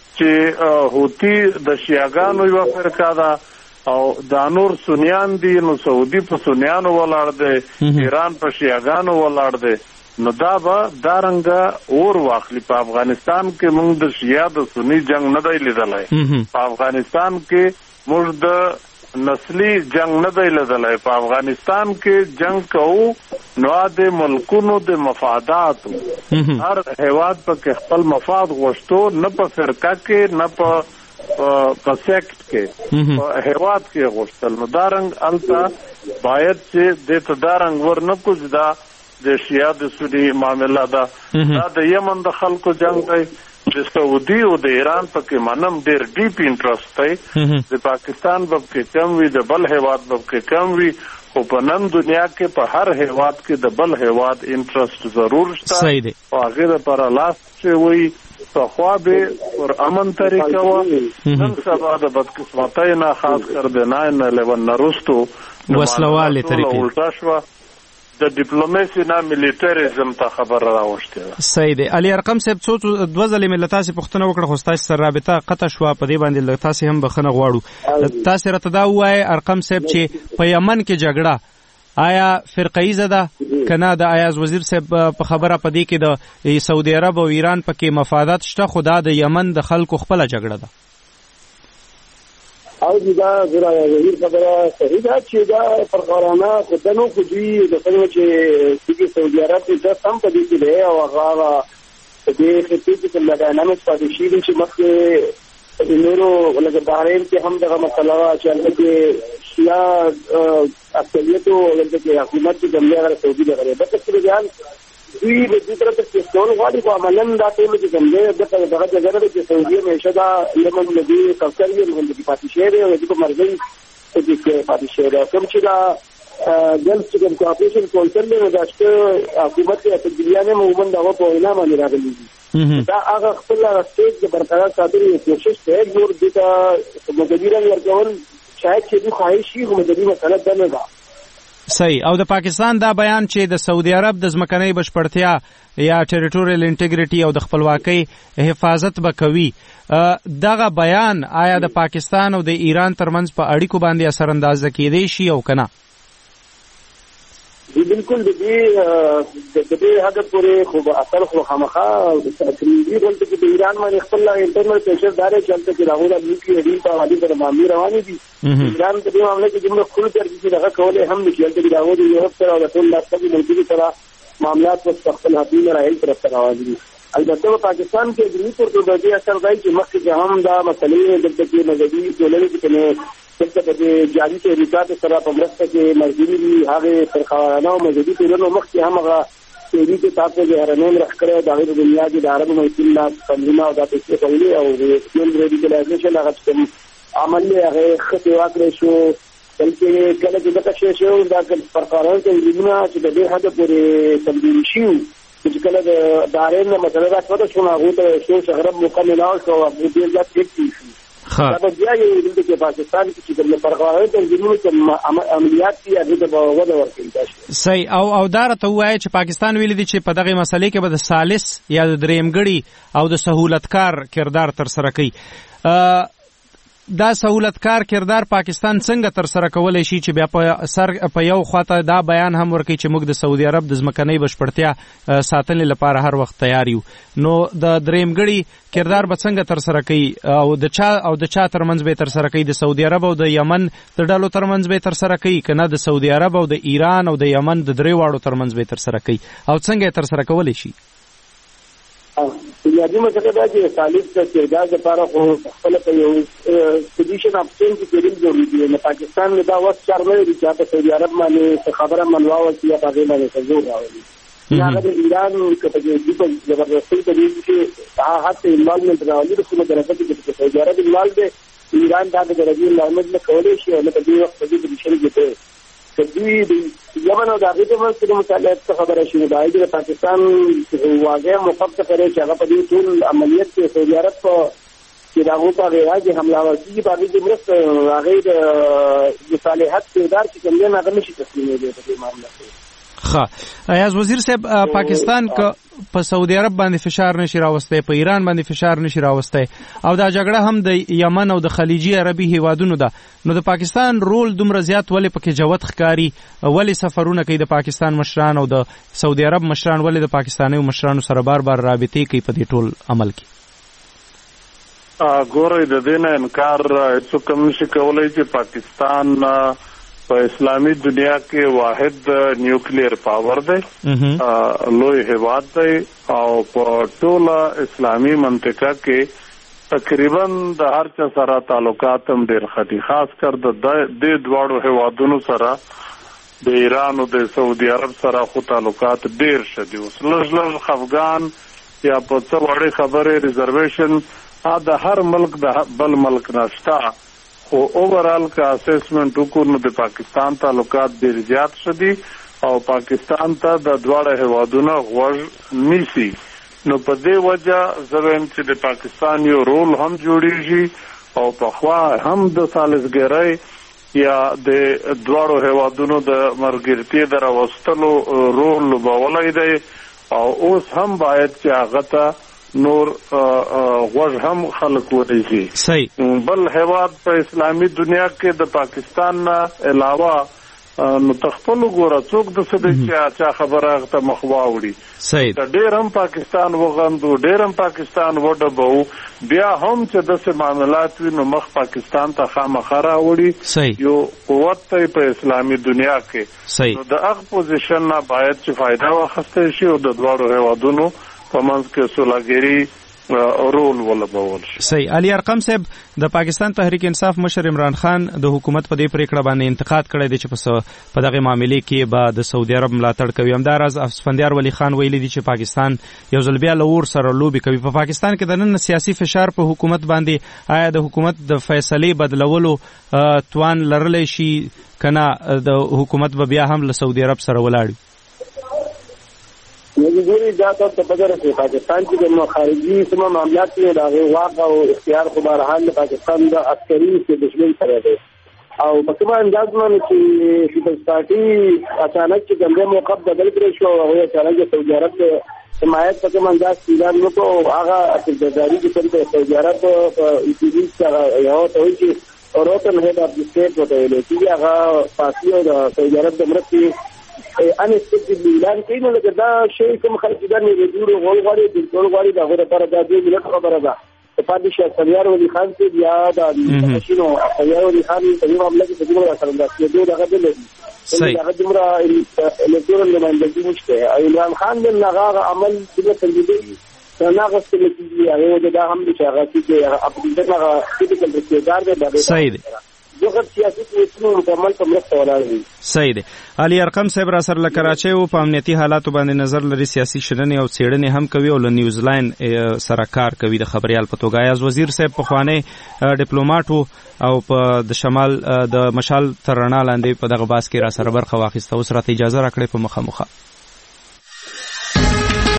چې هوتي د شیعګانو یوه فرقه ده او دا نور سنیان دي، نو سعودي په سنیانو ولاړ دی، ایران په شیعګانو ولاړ دی، نو دا به دا رنګه اور واخلي. په افغانستان کې موږ د شیعه د سني جنگ نه دی لیدلی، په افغانستان کې موږ د نسلی جنگ نه دی لیدلی، په افغانستان کې جنگ کوو نو د ملکونو د مفاداتو، هر هیواد پکې خپل مفاد غوښتو، نه په فرقه کې نه په سیکټ کې، په هیواد کې غوښتل. نو دا رنګ هلته باید چې دې ته دا رنګ ورنه کړو، دا د شیعه د سني معامله ده، دا د یمن د خلکو جنگ دی، د سعودي او د ایران پکې منم ډېر ډیپ انټرسټ دی، د پاکستان به پکې کم وي، د بل هیواد به پکې کم وي، خو په نن دنیا کې په هر هیواد کې د بل هیواد انټرسټ ضرور شته او هغې دپاره لاس چې وایي پخوا به پر امن طریقه وه، نن سبا د بدقسمتۍ نه خاص کر د 9/11 نه وروستو وسلوالې طریقې الټا شوه، د ډیپلوماسي نه میلیټریزم ته خبره راوښتې ده. صحیح دی. علي ارقم صاحب دوه ځلې مې له تاسې پوښتنه وکړه، خو ستاسې سره رابطه قطع شوه، په دې باندې له تاسې هم بخښنه غواړو. تاسې راته دا ووایئ ارقم صاحب چې په یمن کې جګړه آیا فرقهیزه ده که نه؟ د ایاز وزیر صاحب په خبره په دې کې د سعودي عرب او ایران پکې مفادات شته، خو دا د یمن د خلکو خپله جګړه ده. او دا زرا وزیر خبره صحیح ده چې دا فرقانه خدانو خو دوی د څنګه چې سعودي عرب د سم په دې کې دی او هغه د دې خطې کې د ډاینامیکس پاتې شي چې مخکې د نورو لکه بحرین کې هم دغه مسله وه چې هلته کې شیعه اکثریت او هلته کې حکومت چې کوم دی هغه سعودي دغه دی، بلکې صرفیان دوی د دې طرف ته کول غواړي، خو عملاً دا ټول چې کوم دی دغه جګړه ده چې سعودي همیشه دا یمن له دې کوثر یې مهمدي پاتې شوی دی او د دې په مرګۍ کې پاتې شوی دی. کوم چې دا ګلف چې کوم کوآپریشن کونسل دی نو دا چې حکومت یې تدبیرانې عموماً دغه په وینا باندې راغلي دي، دا هغه خپل سټیټ د برقرار ساتلو یو کوشش دی، نور دې ته مددي رنګ ورکول شاید چې دوی خواهش شي، خو مددي مسله ده نه ده. صحیح. او د پاکستان دا بیان چې د سعودي عرب د ځمکنۍ بشپړتیا یا ټریټوریل انټیګریټي او د خپلواکۍ حفاظت به کوي، دغه بیان آیا د پاکستان او د ایران ترمنځ په اړیکو باندې اثر اندازه کېدی شي او کنه؟ بالکل د دې حد پورې خو اثر خو خامخا تقریبي ولته چې د ایران باندې خپل انټرنل پریشر داري چلته چې راغله نیوکلیئر ډیل په حالي پر معاملې روانې دي. ایران په دې معاملې کې کومه خپل ترجیح دغه کولې هم نشي چې راغله یورپ سره او د ټول لاستي ملګري سره معاملات په خپل حدود راهي طرف ته راوځي. البته په پاکستان کې د دې پر د دې اثر دی چې مخکې هم دا مسلې د دې مذهبي ټولنې کې دلته په جاري تحریکات سره په مرسته کې ملګري دي هغه فرقوانه او مذهبي ټولنو مخکې هم هغه تحریک تاسو د هرنوم راخره د هغه دنیا کې د عربو ملتونو قانون او د تاسو کولی او د ریډیکلایزیشن هغه عمل هغه خطي واکړې شو بلکې کله چې دا شی شو دا فرقوانه ته ویلونه چې د دې حد پورې تبدیل شي چې کله د دارین مسله راځي شو هغه ته شو شغرب مکمل او شو د دې ځات کې دا بیا یو د پاکستان کې چې د فرقوانه تنظیمونو کې عملیات دي هغه د وده ورکړي. صحیح. او دا راته وایي چې پاکستان ویل دي چې په دغه مسلې کې به د ثالث یا د دریمګړي او د سہولتکار کردار تر سره کوي. دا سہولتکار کردار پاکستان څنګه تر سره کولای شي چې بیا په یو خواته دا بیان هم ورکړي چې موږ د سعودي عرب د ځمکنۍ بشپړتیا ساتنې لپاره هر وخت تیار یو، نو د دریمګړي کردار به څنګه تر سره کوي او د چا ترمنځ به تر سره کوي؟ د سعودي عرب او د یمن د ډلو ترمنځ به تر سره کوي کنه د سعودي عرب او د ایران او د یمن د درې واړو ترمنځ به تر سره کوي او څنګه تر سره کولای شي؟ بنیادی مسله دا چې ثالث د کردار لپاره خو خپل په یو پوزیشن اپشن کې کېدل ضروري دي. نه پاکستان نه دا وخت چار نه دي چې په سعودي عرب باندې خبره منوا او چې په دې باندې تزور راوړي. هغه د ایران په دې په زبردستۍ په دې کې حتی انوالمنت راوړي د کومه درجه کې چې سعودي عرب انوالو دي ایران دا د درجه انوالمنت نه کولای شي او نه په دې وخت په دې پوزیشن کې دی. کدی یمن او د هغې ترمنځ د مطالعات څخه خبره شوې ده د پاکستان واقع مخالفت کوي چې هغه په دې ټول عملیات کې سعودي عرب چې د هغو په هغه کې حمله ورکړي په هغې کې مرسته هغې د مصالحت کردار چې کوم دی هغه نشي تسلیمېدی په دې معامله کې. ایاز وزیر صاحب، پاکستان که په سعودي عرب باندې فشار نشي راوستی، په ایران باندې فشار نشي راوستی او دا جګړه هم د یمن او د خلیجي عربي هیوادونو ده، نو د پاکستان رول دومره زیات ولې پکې جوت ښکاري؟ ولې سفرونه کوي د پاکستان مشران او د سعودي عرب مشران ولې د پاکستاني مشرانو سره بار بار رابطې کوي په دې ټول عمل کې؟ ګورئ د دې نه انکار هیڅوک هم نشي کولی چې پاکستان په اسلامي دنیا کې واحد نیوکلیر پاور دی، لوی هیواد دی او په ټوله اسلامي منطقه کې تقریبا د هر چا سره تعلقات هم ډېر ښه دي، خاص کر د دې دواړو هیوادونو سره د ایران او د سعودي عرب سره خو تعلقات ډېر ښه دي. اوس لږ خفګان یا په څه وړې خبرې ریزرویشن د هر ملک د بل ملک نه شته، خو اوورال که اسسمنٹ وکړو نو د پاکستان تعلقات ډېر زیات شدي او پاکستان ته د دواړه هیوادونه غوږ نیسي. نو په دې وجه زه وایم چې د پاکستان یو رول هم جوړیږي او پخوا هم د ثالثګرۍ یا د دواړو هیوادونو د مرګرتي د راوستلو رول لوبولی دی او اوس هم باید چې هغه ته نور غوږ هم خلق ورېږي. بل هیواد په اسلامي دنیا کې د پاکستان نه علاوه نو تخپل ګوره څوک د څه دی چې چا خبره هغه ته مخ واوړي. ډېر هم پاکستان وغندو، ډېر هم پاکستان وډبو، بیا هم چې داسې معاملات وي نو مخ پاکستان ته خامخا راوړي یو قوت دی په اسلامي دنیا کې. نو د هغه پوزیشن نه باید چې فایده واخیستی شي او د دواړو هیوادونو په منځ کې سولاګري رول ولوبول شي. صحیح. علي ارقم صاحب، د پاکستان تحریک انصاف مشر عمران خان د حکومت په دې پریکړه باندې انتقاد کړی دی چې په دغه معاملې کې به د سعودي عرب ملاتړ کوي. همداراز اسفندیار ولی خان ویلي دی چې پاکستان یو ځل بیا له اور سره لوبې کوي. په پاکستان کې د نن سیاسي فشار په حکومت باندې آیا د حکومت د فیصلې بدلولو توان لرلی شي کنه د حکومت به بیا هم له سعودي عرب سره ولاړ وي؟ مجبوری دا ته په بدره کې پاکستان کې د خارجي سیمه معاملات کې د واقع او اختیار خو بهرحال پاکستان د عسکري سے دشمن سره دی او په کومه انداز باندې چې پیپلز پارټي اچانک چې ګنده موقف بدل کړی شو او اچانک د سعودي عرب حمایت په کوم انداز اعلان وکړو هغه اقتداري چې په سعودي عرب په ایټي سره یو ته وایي چې روتن هیډ اف د سټیټ وته ویل چې هغه پاسیو د سعودي عرب د مرستې انسپیکټډ اعلان کوي نو لکه دا شی کوم خلک دا نه ویډیو غوړغړي د ټولغړي د غوړه پر د دې ملت خبره ده په پاتې شي سریار ولي خان چې بیا د مشینو سریار ولي خان په دې معاملې کې څنګه سره راځي دوی دغه دلې صحیح هغه دمره الکترون نمائندګي نشته عمران خان د هغه عمل د تنظیمي ناغه ستلې هغه د هم د هغه چې خپل دغه فزیکل رسیدار دی صحیح دی دغه سیاسي قوتونو مکمل په مرسته ولاړ دي صحیح دی علي ارقم صاحب را سره لکراچي او په امنیتي حالاتو باندې نظر لري سیاسي شړنې او څېړنې هم کوي او له نیوزلاین سره کار کوي د خبريال په توګه یاز وزیر صاحب په خوانه ډیپلوماټ او په د شمال د مشال تر رڼا لاندې په دغه باس کې را سره برخه واخیسته اوس راته اجازه راکړې په مخه